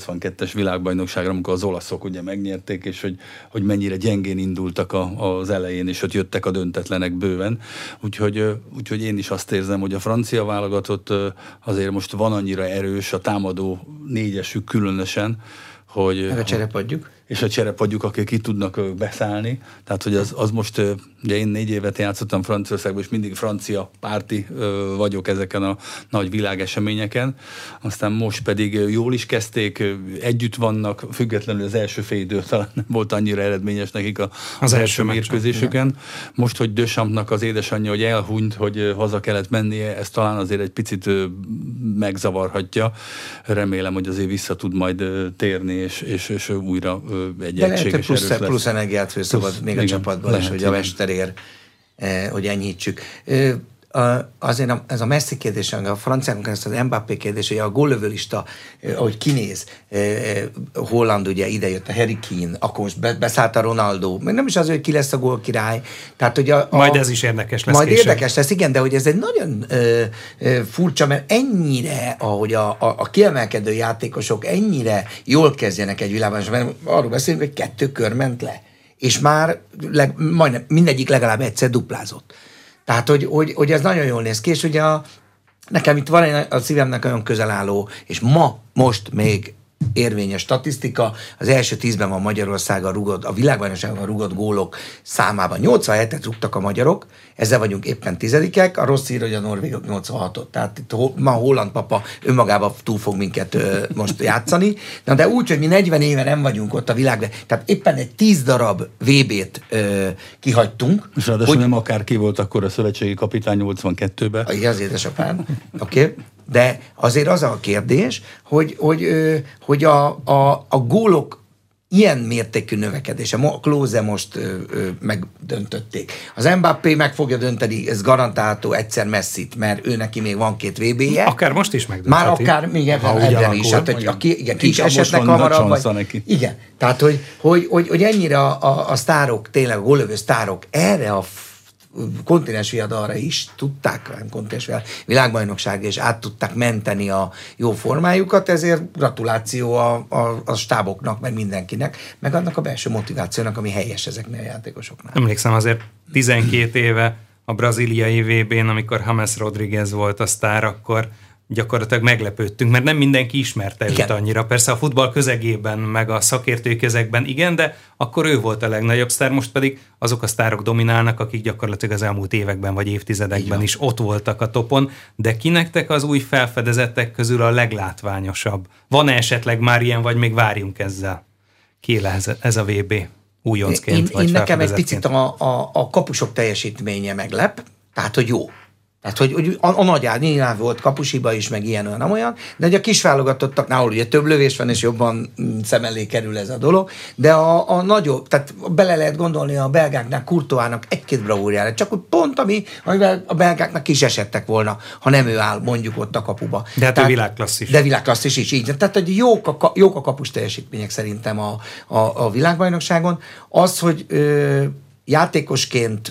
[SPEAKER 3] nyolcvankettes világbajnokságra, amikor az olaszok ugye megnyerték, és hogy, hogy mennyire gyengén indultak a, az elején, és hogy jöttek a döntetlenek bőven. Úgyhogy, úgyhogy én is azt érzem, hogy a francia válogatott azért most van annyira erős, a támadó négyesük különösen, hogy...
[SPEAKER 2] Meg a cserepadjuk.
[SPEAKER 3] És a cserepadjuk, akik ki tudnak beszállni. Tehát, hogy az, az most, ugye én négy évet játszottam Franciaországban, és mindig francia párti vagyok ezeken a nagy világeseményeken. Aztán most pedig jól is kezdték, együtt vannak, függetlenül az első fél idő talán nem volt annyira eredményes nekik a, az, az első mérkőzésüken. Most, hogy Dechampsnak az édesanyja, hogy elhunyt, hogy haza kellett mennie, ez talán azért egy picit megzavarhatja. Remélem, hogy azért vissza tud majd térni, és, és, és újra egy
[SPEAKER 2] de lehet, hogy plusz, plusz energiát főszabad még igen, a csapatban lehet, is, hogy igen. A Westerér, eh, hogy enyhítsük. Eh, a, azért a, ez a Messi kérdés, a franciáknak ez az Mbappé kérdés, hogy a góllövőlista, eh, ahogy kinéz, eh, Holland ugye idejött, a Harry Kane, akkor most be, beszállt a Ronaldo, meg nem is az, hogy ki lesz a gólkirály. Tehát, hogy a, a,
[SPEAKER 1] majd ez is érdekes lesz
[SPEAKER 2] Majd
[SPEAKER 1] később.
[SPEAKER 2] érdekes lesz, igen, de hogy ez egy nagyon ö, ö, furcsa, mert ennyire, ahogy a, a, a kiemelkedő játékosok ennyire jól kezdjenek egy világban, mert arról beszélünk, hogy kettő kör ment le, és már leg, majdnem mindegyik legalább egyszer duplázott. Tehát, hogy, hogy, hogy ez nagyon jól néz ki, és ugye a, nekem itt van egy, a szívemnek nagyon közel álló, és ma, most még érvényes statisztika, az első tízben van Magyarország a, rugott, a világbajnokságon rugott gólok számában. nyolcvanhetet rúgtak a magyarok, ezzel vagyunk éppen tizedikek, a rossz hír, hogy a norvégok nyolcvanhatot. Tehát itt ma a holland papa önmagában túl fog minket ö, most játszani. Na, de úgy, hogy mi negyven éve nem vagyunk ott a világban, tehát éppen egy tíz darab vé bét ö, kihagytunk.
[SPEAKER 3] És ráadásul hogy... nem akárki volt akkor a szövetségi kapitány nyolcvankettőben.
[SPEAKER 2] Igen, az édesapám. Oké. Okay. De azért az a kérdés, hogy, hogy, hogy a, a, a gólok ilyen mértékű növekedése, a Klose most ö, ö, megdöntötték. Az Mbappé meg fogja dönteni, ez garantálható egyszer Messit, mert ő neki még van két vé béje.
[SPEAKER 1] Akár most is megdöntheti.
[SPEAKER 2] Már akár még ebben, ebben is. Hát, hogy a ki, igen, ki is esetnek hamarabb. Vagy, igen. Tehát, hogy, hogy, hogy, hogy ennyire a, a, a sztárok, tényleg a gólövő sztárok erre a kontinens viadalra is tudták, nem kontinens világbajnokság, és át tudták menteni a jó formájukat, ezért gratuláció a, a, a stáboknak, meg mindenkinek, meg annak a belső motivációnak, ami helyes ezeknél a játékosoknál.
[SPEAKER 1] Emlékszem azért tizenkét éve a brazíliai vé bén, amikor James Rodriguez volt a sztár, akkor gyakorlatilag meglepődtünk, mert nem mindenki ismerte igen. őt annyira. Persze a futball közegében, meg a szakértői közegben igen, de akkor ő volt a legnagyobb sztár, most pedig azok a sztárok dominálnak, akik gyakorlatilag az elmúlt években vagy évtizedekben is ott voltak a topon, de ki nektek az új felfedezettek közül a leglátványosabb? Van-e esetleg már ilyen, vagy még várjunk ezzel? Ki ez, ez a vé bé? Újoncként
[SPEAKER 2] én,
[SPEAKER 1] vagy
[SPEAKER 2] én nekem egy picit a, a, a kapusok teljesítménye meglep, tehát hogy jó. Tehát, hogy, hogy a, a nagy ár, nyilván volt kapusiba is, meg ilyen olyan, olyan, de hogy a kis válogatottaknál, ahol ugye több lövés van, és jobban szem elé kerül ez a dolog, de a, a nagyobb, tehát bele lehet gondolni a belgáknál, Courtoisnak egy-két bravúrjára, csak úgy pont, ami, amivel a belgáknak is esettek volna, ha nem ő áll mondjuk ott a kapuba.
[SPEAKER 1] De hát
[SPEAKER 2] tehát,
[SPEAKER 1] ő világklasszis.
[SPEAKER 2] De világklasszis is, így. Tehát, hogy jók a, jók a kapus teljesítmények szerintem a, a, a világbajnokságon. Az, hogy ö, játékosként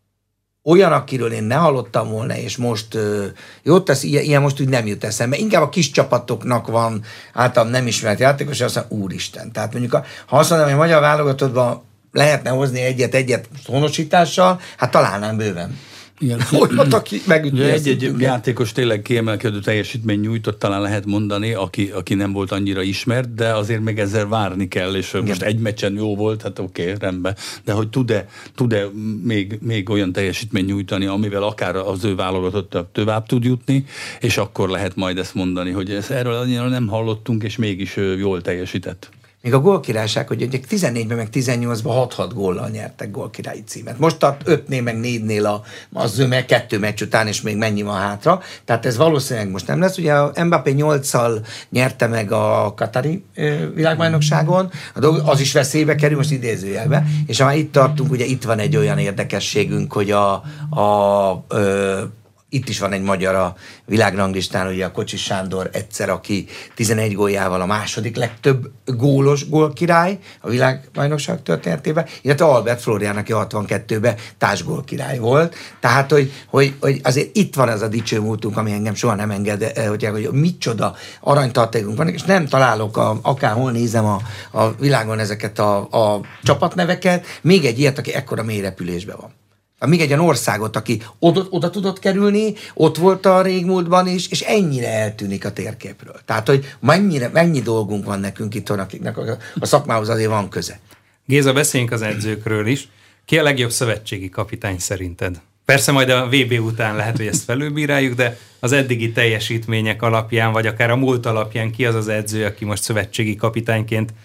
[SPEAKER 2] olyan, akiről én ne hallottam volna, és most ö, jót tesz, ilyen, ilyen most úgy nem jut eszembe. Inkább a kis csapatoknak van általában nem ismert játékos, és azt mondja, úristen. Tehát mondjuk, a, ha azt mondom, hogy a magyar válogatottban lehetne hozni egyet-egyet honosítással, hát találnám bőven.
[SPEAKER 3] Igen.
[SPEAKER 2] Olyat, aki megütni.
[SPEAKER 3] Egy-egy játékos tényleg kiemelkedő teljesítmény nyújtott, talán lehet mondani, aki, aki nem volt annyira ismert, de azért még ezzel várni kell, és igen. Most egy meccsen jó volt, hát oké, okay, rendben. De hogy tud-e, tud-e még, még olyan teljesítmény nyújtani, amivel akár az ő válogatott tovább tud jutni, és akkor lehet majd ezt mondani, hogy ezt erről annyira nem hallottunk, és mégis jól teljesített.
[SPEAKER 2] Még a gólkirályság, hogy ugye tizennégyben meg tizennyolcban hat-hat góllal nyertek gólkirályi címet. Most a ötnél meg négynél a, az meg kettő meccs után, és még mennyi van hátra. Tehát ez valószínűleg most nem lesz. Ugye a Mbappé nyolccal nyerte meg a katari világbajnokságon, az is veszélybe kerül, most idézőjelbe. És ha már itt tartunk, ugye itt van egy olyan érdekességünk, hogy a, a ö, itt is van egy magyar a világranglistán, ugye a Kocsis Sándor egyszer, aki tizenegy góljával a második legtöbb gólos gólkirály a világbajnokság történetében, illetve Albert Flórián, aki hatvankettőben társgólkirály volt. Tehát, hogy, hogy, hogy azért itt van ez a dicső múltunk, ami engem soha nem enged, hogy, hogy micsoda aranytartékunk van, és nem találok, a, akárhol nézem a, a világon ezeket a, a csapatneveket, még egy ilyet, aki ekkora mélyrepülésben van. Még egy olyan országot, aki oda, oda tudott kerülni, ott volt a régmúltban is, és ennyire eltűnik a térképről. Tehát, hogy mennyire, mennyi dolgunk van nekünk itt, akiknek a, a szakmához azért van köze.
[SPEAKER 1] Géza, beszéljünk az edzőkről is. Ki a legjobb szövetségi kapitány szerinted? Persze majd a vé bé után lehet, hogy ezt felülbíráljuk, de az eddigi teljesítmények alapján, vagy akár a múlt alapján ki az az edző, aki most szövetségi kapitányként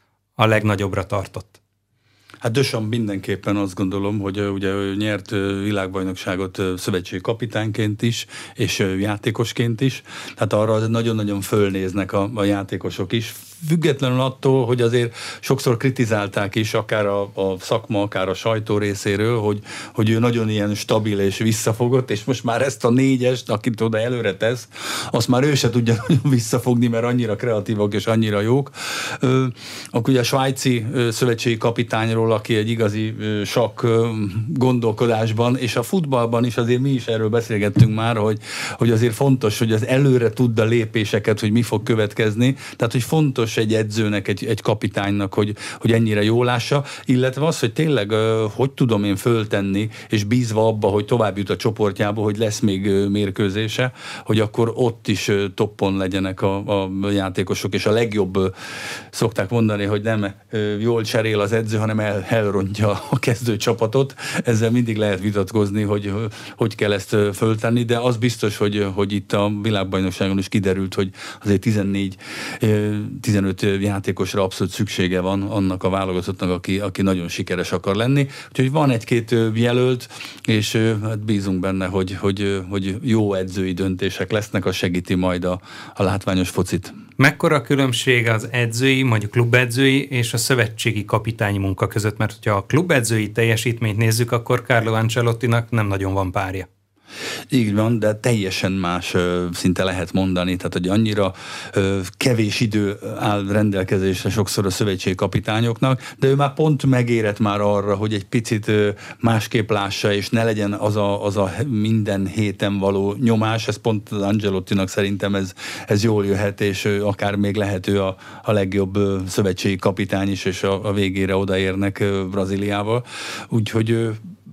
[SPEAKER 1] a legnagyobbra tartott?
[SPEAKER 3] Hát Deschamps mindenképpen azt gondolom, hogy ugye ő nyert világbajnokságot szövetségi kapitányként is, és játékosként is, tehát arra nagyon-nagyon fölnéznek a, a játékosok is, függetlenül attól, hogy azért sokszor kritizálták is, akár a, a szakma, akár a sajtó részéről, hogy, hogy ő nagyon ilyen stabil és visszafogott, és most már ezt a négyest, akit oda előre tesz, azt már ő se tudja nagyon visszafogni, mert annyira kreatívak és annyira jók. Ö, akkor ugye a svájci szövetségi kapitányról, aki egy igazi sakk gondolkodásban, és a futballban is azért mi is erről beszélgettünk már, hogy, hogy azért fontos, hogy az előre tudd a lépéseket, hogy mi fog következni, tehát hogy fontos egy edzőnek, egy, egy kapitánynak, hogy, hogy ennyire jól lássa, illetve az, hogy tényleg hogy tudom én föltenni, és bízva abba, hogy tovább jut a csoportjába, hogy lesz még mérkőzése, hogy akkor ott is toppon legyenek a, a játékosok, és a legjobb szokták mondani, hogy nem jól cserél az edző, hanem el, elrontja a kezdő csapatot. Ezzel mindig lehet vitatkozni, hogy hogy kell ezt föltenni, de az biztos, hogy, hogy itt a világbajnokságon is kiderült, hogy azért tizennégy tizenöt játékosra abszolút szüksége van annak a válogatottnak, aki, aki nagyon sikeres akar lenni. Úgyhogy van egy-két jelölt, és hát bízunk benne, hogy, hogy, hogy jó edzői döntések lesznek, az segíti majd a, a látványos focit.
[SPEAKER 1] Mekkora a különbség az edzői, vagy a klubedzői és a szövetségi kapitányi munka között? Mert hogyha a klubedzői teljesítményt nézzük, akkor Carlo Ancelottinak nem nagyon van párja.
[SPEAKER 3] Így van, de teljesen más szinte lehet mondani, tehát hogy annyira kevés idő áll rendelkezésre sokszor a szövetségi kapitányoknak, de ő már pont megérett már arra, hogy egy picit másképp lássa, és ne legyen az a, az a minden héten való nyomás, ez pont az Ancelottinak szerintem ez, ez jól jöhet, és akár még lehet ő a, a legjobb szövetségi kapitány is, és a, a végére odaérnek Brazíliával. Úgyhogy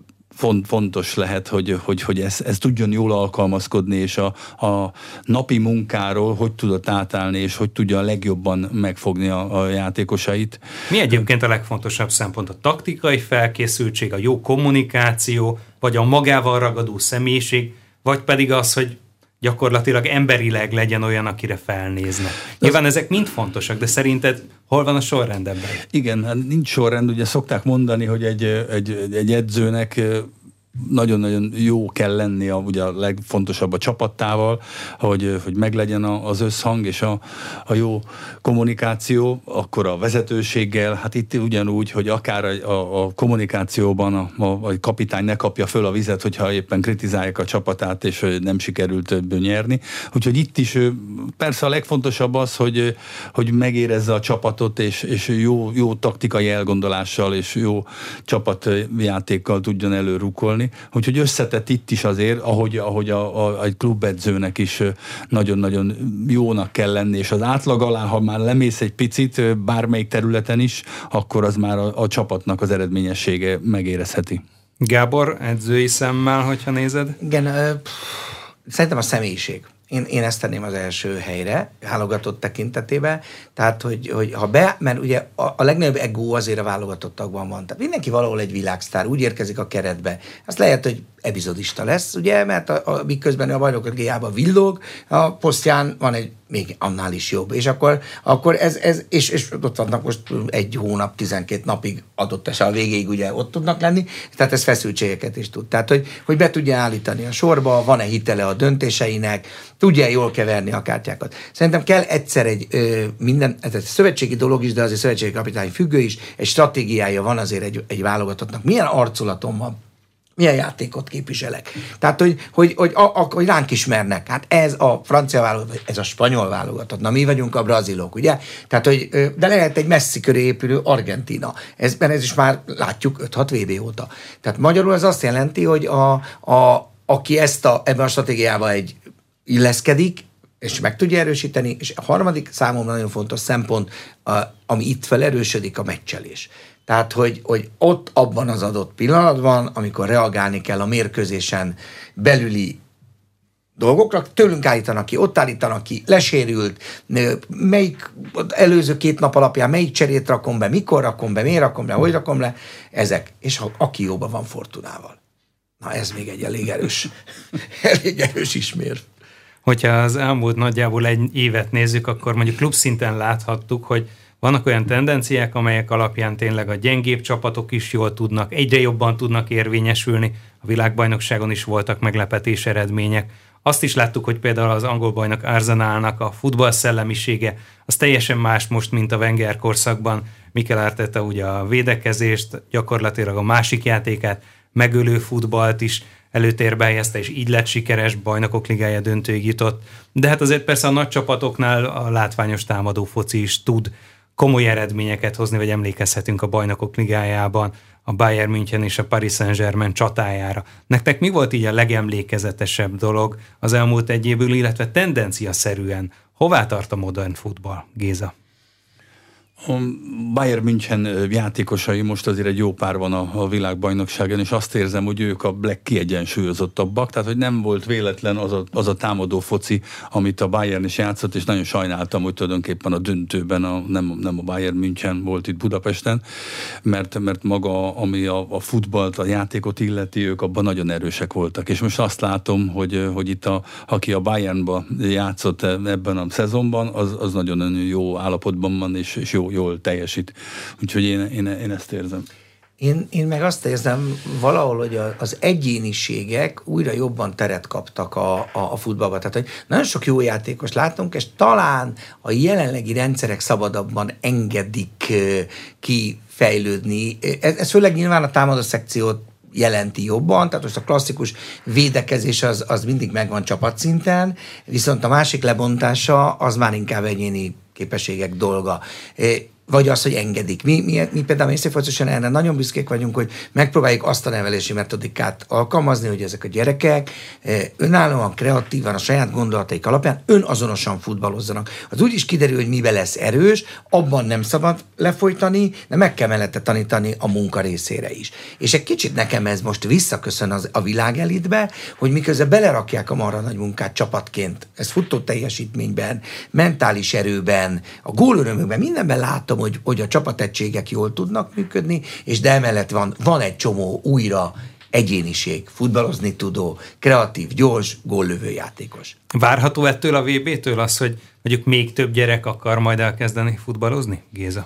[SPEAKER 3] fontos lehet, hogy, hogy, hogy ez, ez tudjon jól alkalmazkodni, és a, a napi munkáról hogy tudott átállni, és hogy tudja a legjobban megfogni a, a játékosait.
[SPEAKER 1] Mi egyébként a legfontosabb szempont? A taktikai felkészültség, a jó kommunikáció, vagy a magával ragadó személyiség, vagy pedig az, hogy gyakorlatilag emberileg legyen olyan, akire felnéznek. Nyilván ezek mind fontosak, de szerinted hol van a sorrend ebben?
[SPEAKER 3] Igen, hát nincs sorrend, ugye szokták mondani, hogy egy, egy, egy edzőnek nagyon-nagyon jó kell lenni, a, ugye a legfontosabb a csapattával, hogy, hogy meglegyen az összhang és a, a jó kommunikáció, akkor a vezetőséggel, hát itt ugyanúgy, hogy akár a, a, a kommunikációban a, a, a kapitány ne kapja föl a vizet, hogyha éppen kritizálják a csapatát, és nem sikerült több nyerni. Úgyhogy itt is persze a legfontosabb az, hogy, hogy megérezze a csapatot, és, és jó, jó taktikai elgondolással, és jó csapatjátékkal tudjon előrukkolni. Úgyhogy összetett itt is azért, ahogy, ahogy a, a, egy klubedzőnek is nagyon-nagyon jónak kell lenni, és az átlag alá, ha már lemész egy picit bármelyik területen is, akkor az már a, a csapatnak az eredményessége megérezheti.
[SPEAKER 1] Gábor, edzői szemmel, hogyha nézed?
[SPEAKER 2] Igen, pff, szerintem a személyiség. Én, én ezt tenném az első helyre, válogatott tekintetében. Tehát, hogy, hogy ha be, mert ugye a, a legnagyobb ego azért a válogatottakban van. Tehát mindenki valahol egy világsztár, úgy érkezik a keretbe. Azt lehet, hogy epizodista lesz, ugye, mert a, a, miközben a bajnokok ligájában villog, a posztján van egy még annál is jobb. És akkor, akkor ez, ez és, és ott vannak most egy hónap, tizenkét napig adott esetben a végéig ugye ott tudnak lenni, tehát ez feszültségeket is tud. Tehát, hogy, hogy be tudja állítani a sorba, van-e hitele a döntéseinek, tudja jól keverni a kártyákat. Szerintem kell egyszer egy ö, minden, ez egy szövetségi dolog is, de azért szövetségi kapitány függő is, egy stratégiája van azért egy, egy válogatottnak. Milyen arculaton van? milyen játékot képviselek. Tehát, hogy, hogy, hogy, a, a, hogy ránk ismernek. Hát ez a francia válogatott, ez a spanyol válogatott. Na, mi vagyunk a brazilok, ugye? Tehát, hogy, de lehet egy messzi köré épülő Argentína. Ez, mert ez is már látjuk öt-hat vé bé óta. Tehát magyarul ez azt jelenti, hogy a, a, aki ezt a, ebben a stratégiában egy illeszkedik, és meg tudja erősíteni, és a harmadik számomra nagyon fontos szempont, a, ami itt felerősödik, a meccselés. Tehát, hogy, hogy ott abban az adott pillanatban, amikor reagálni kell a mérkőzésen belüli dolgokra, tőlünk állítanak ki, ott állítanak ki, lesérült, melyik előző két nap alapján, melyik cserét rakom be, mikor rakom be, miért rakom be, hogy rakom le, ezek. És ha aki jóban van Fortunával. Na ez még egy elég erős, elég erős ismér.
[SPEAKER 1] Hogyha az elmúlt nagyjából egy évet nézzük, akkor mondjuk klubszinten láthattuk, hogy vannak olyan tendenciák, amelyek alapján tényleg a gyengébb csapatok is jól tudnak, egyre jobban tudnak érvényesülni. A világbajnokságon is voltak meglepetés eredmények. Azt is láttuk, hogy például az angol bajnok Arsenalnak a futball szellemisége az teljesen más most, mint a Wenger korszakban. Mikel Arteta ugye a védekezést, gyakorlatilag a másik játékát, megölő futballt is előtérbe helyezte, és így lett sikeres, Bajnokok Ligája döntőig jutott. De hát azért persze a nagy csapatoknál a látványos támadó foci is tud komoly eredményeket hozni, vagy emlékezhetünk a Bajnokok Ligájában a Bayern München és a Paris Saint-Germain csatájára. Nektek mi volt így a legemlékezetesebb dolog az elmúlt egy évből, illetve tendenciaszerűen? Hová tart a modern futball, Géza?
[SPEAKER 3] A Bayern München játékosai most azért egy jó pár van a, a világbajnokságon, és azt érzem, hogy ők a legkiegyensúlyozottabbak, tehát hogy nem volt véletlen az a, az a támadó foci, amit a Bayern is játszott, és nagyon sajnáltam, hogy tulajdonképpen a döntőben a, nem, nem a Bayern München volt itt Budapesten, mert, mert maga, ami a, a futballt, a játékot illeti, ők abban nagyon erősek voltak. És most azt látom, hogy, hogy itt a, aki a Bayernba játszott ebben a szezonban, az, az nagyon jó állapotban van, és, és jó jól teljesít. Úgyhogy én, én, én ezt érzem.
[SPEAKER 2] Én, én meg azt érzem valahol, hogy az egyéniségek újra jobban teret kaptak a, a, a futballba. Tehát, hogy nagyon sok jó játékos látunk, és talán a jelenlegi rendszerek szabadabban engedik ki fejlődni. Ez, ez főleg nyilván a támadó szekciót jelenti jobban, tehát most a klasszikus védekezés az, az mindig megvan csapatszinten, viszont a másik lebontása az már inkább egyéni képességek dolga. Vagy az, hogy engedik. Mi, mi, mi például észrefoltosan erre nagyon büszkék vagyunk, hogy megpróbáljuk azt a nevelési metodikát alkalmazni, hogy ezek a gyerekek önállóan, kreatívan, a saját gondolataik alapján önazonosan futballozzanak. Az úgy is kiderül, hogy miben lesz erős, abban nem szabad lefolytani, de meg kell mellette tanítani a munka részére is. És egy kicsit nekem ez most visszaköszön az, a világelitbe, hogy miközben belerakják a marha nagy munkát csapatként, ez futó teljesítményben, mentális erőben, a gólörömökben, mindenben látom, Hogy, hogy a csapategységek jól tudnak működni, és de emellett van, van egy csomó újra egyéniség, futballozni tudó, kreatív, gyors, góllövő játékos.
[SPEAKER 1] Várható ettől a vé bé-től az, hogy mondjuk még több gyerek akar majd elkezdeni futballozni, Géza?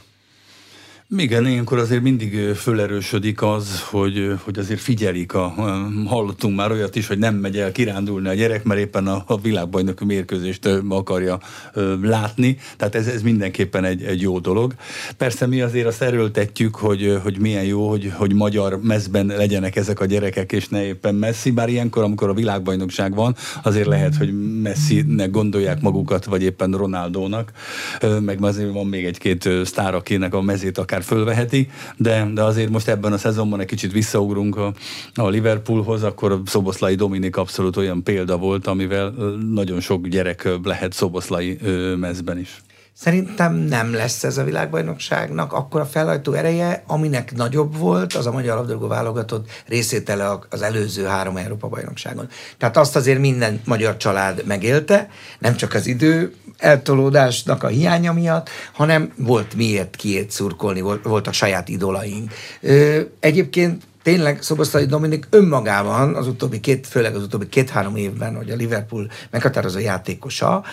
[SPEAKER 3] Igen, ilyenkor azért mindig fölerősödik az, hogy, hogy azért figyelik. A, hallottunk már olyat is, hogy nem megy el kirándulni a gyerek, mert éppen a, a világbajnoki mérkőzést akarja látni. Tehát ez, ez mindenképpen egy, egy jó dolog. Persze mi azért azt erőltetjük, hogy, hogy milyen jó, hogy, hogy magyar mezben legyenek ezek a gyerekek, és ne éppen Messi. Bár ilyenkor, amikor a világbajnokság van, azért lehet, hogy Messinek gondolják magukat, vagy éppen Ronaldónak. Meg azért van még egy-két sztár, akinek a mezét akár fölveheti, de, de azért most ebben a szezonban egy kicsit visszaugrunk a, a Liverpoolhoz, akkor Szoboszlai Dominik abszolút olyan példa volt, amivel nagyon sok gyerek lehet Szoboszlai mezben is.
[SPEAKER 2] Szerintem nem lesz ez a világbajnokságnak akkor a felhajtó ereje, aminek nagyobb volt, az a magyar labdarúgó válogatott részétele az előző három Európa-bajnokságon. Tehát azt azért minden magyar család megélte, nem csak az idő eltolódásnak a hiánya miatt, hanem volt miért kiért szurkolni, volt, voltak saját idolaink. Ö, egyébként tényleg Szoboszlai Dominik önmagában az utóbbi két, főleg az utóbbi két-három évben, hogy a Liverpool meghatározó játékosa,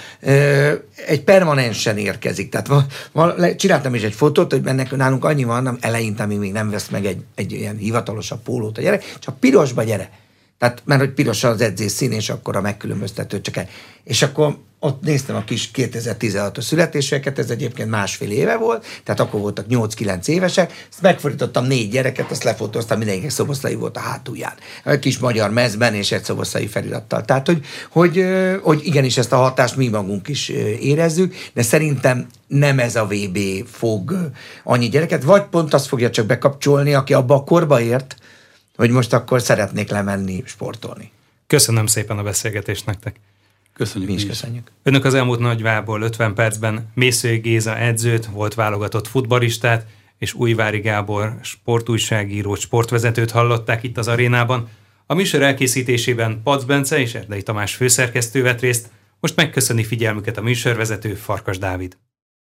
[SPEAKER 2] egy permanensen érkezik. Tehát van, van, csináltam is egy fotót, hogy ennek nálunk annyi van, eleinte, ami még nem vesz meg egy, egy ilyen hivatalosabb pólót a gyerek, csak pirosba gyere. Tehát, mert hogy piros az edzés szín, és akkor a megkülönböztető csak el. És akkor ott néztem a kis kétezer-tizenhatos születéseket, ez egyébként másfél éve volt, tehát akkor voltak nyolc-kilenc évesek, ezt megfordítottam négy gyereket, azt lefotóztam, mindegyik szoboszlai volt a hátulján. Egy kis magyar mezben és egy szoboszlai felirattal. Tehát, hogy, hogy, hogy igenis ezt a hatást mi magunk is érezzük, de szerintem nem ez a vé bé fog annyi gyereket, vagy pont azt fogja csak bekapcsolni, aki abba a korba ért, hogy most akkor szeretnék lemenni sportolni.
[SPEAKER 1] Köszönöm szépen a beszélgetést nektek.
[SPEAKER 3] Köszönjük.
[SPEAKER 2] Mi is köszönjük.
[SPEAKER 1] Önök az elmúlt Nagyvából ötven percben Mészői Géza edzőt, volt válogatott futballistát, és Újvári Gábor sportújságírót, sportvezetőt hallották itt az arénában. A műsor elkészítésében Pac Bence és Erdei Tamás főszerkesztő vett részt, most megköszöni figyelmüket a műsorvezető, Farkas Dávid.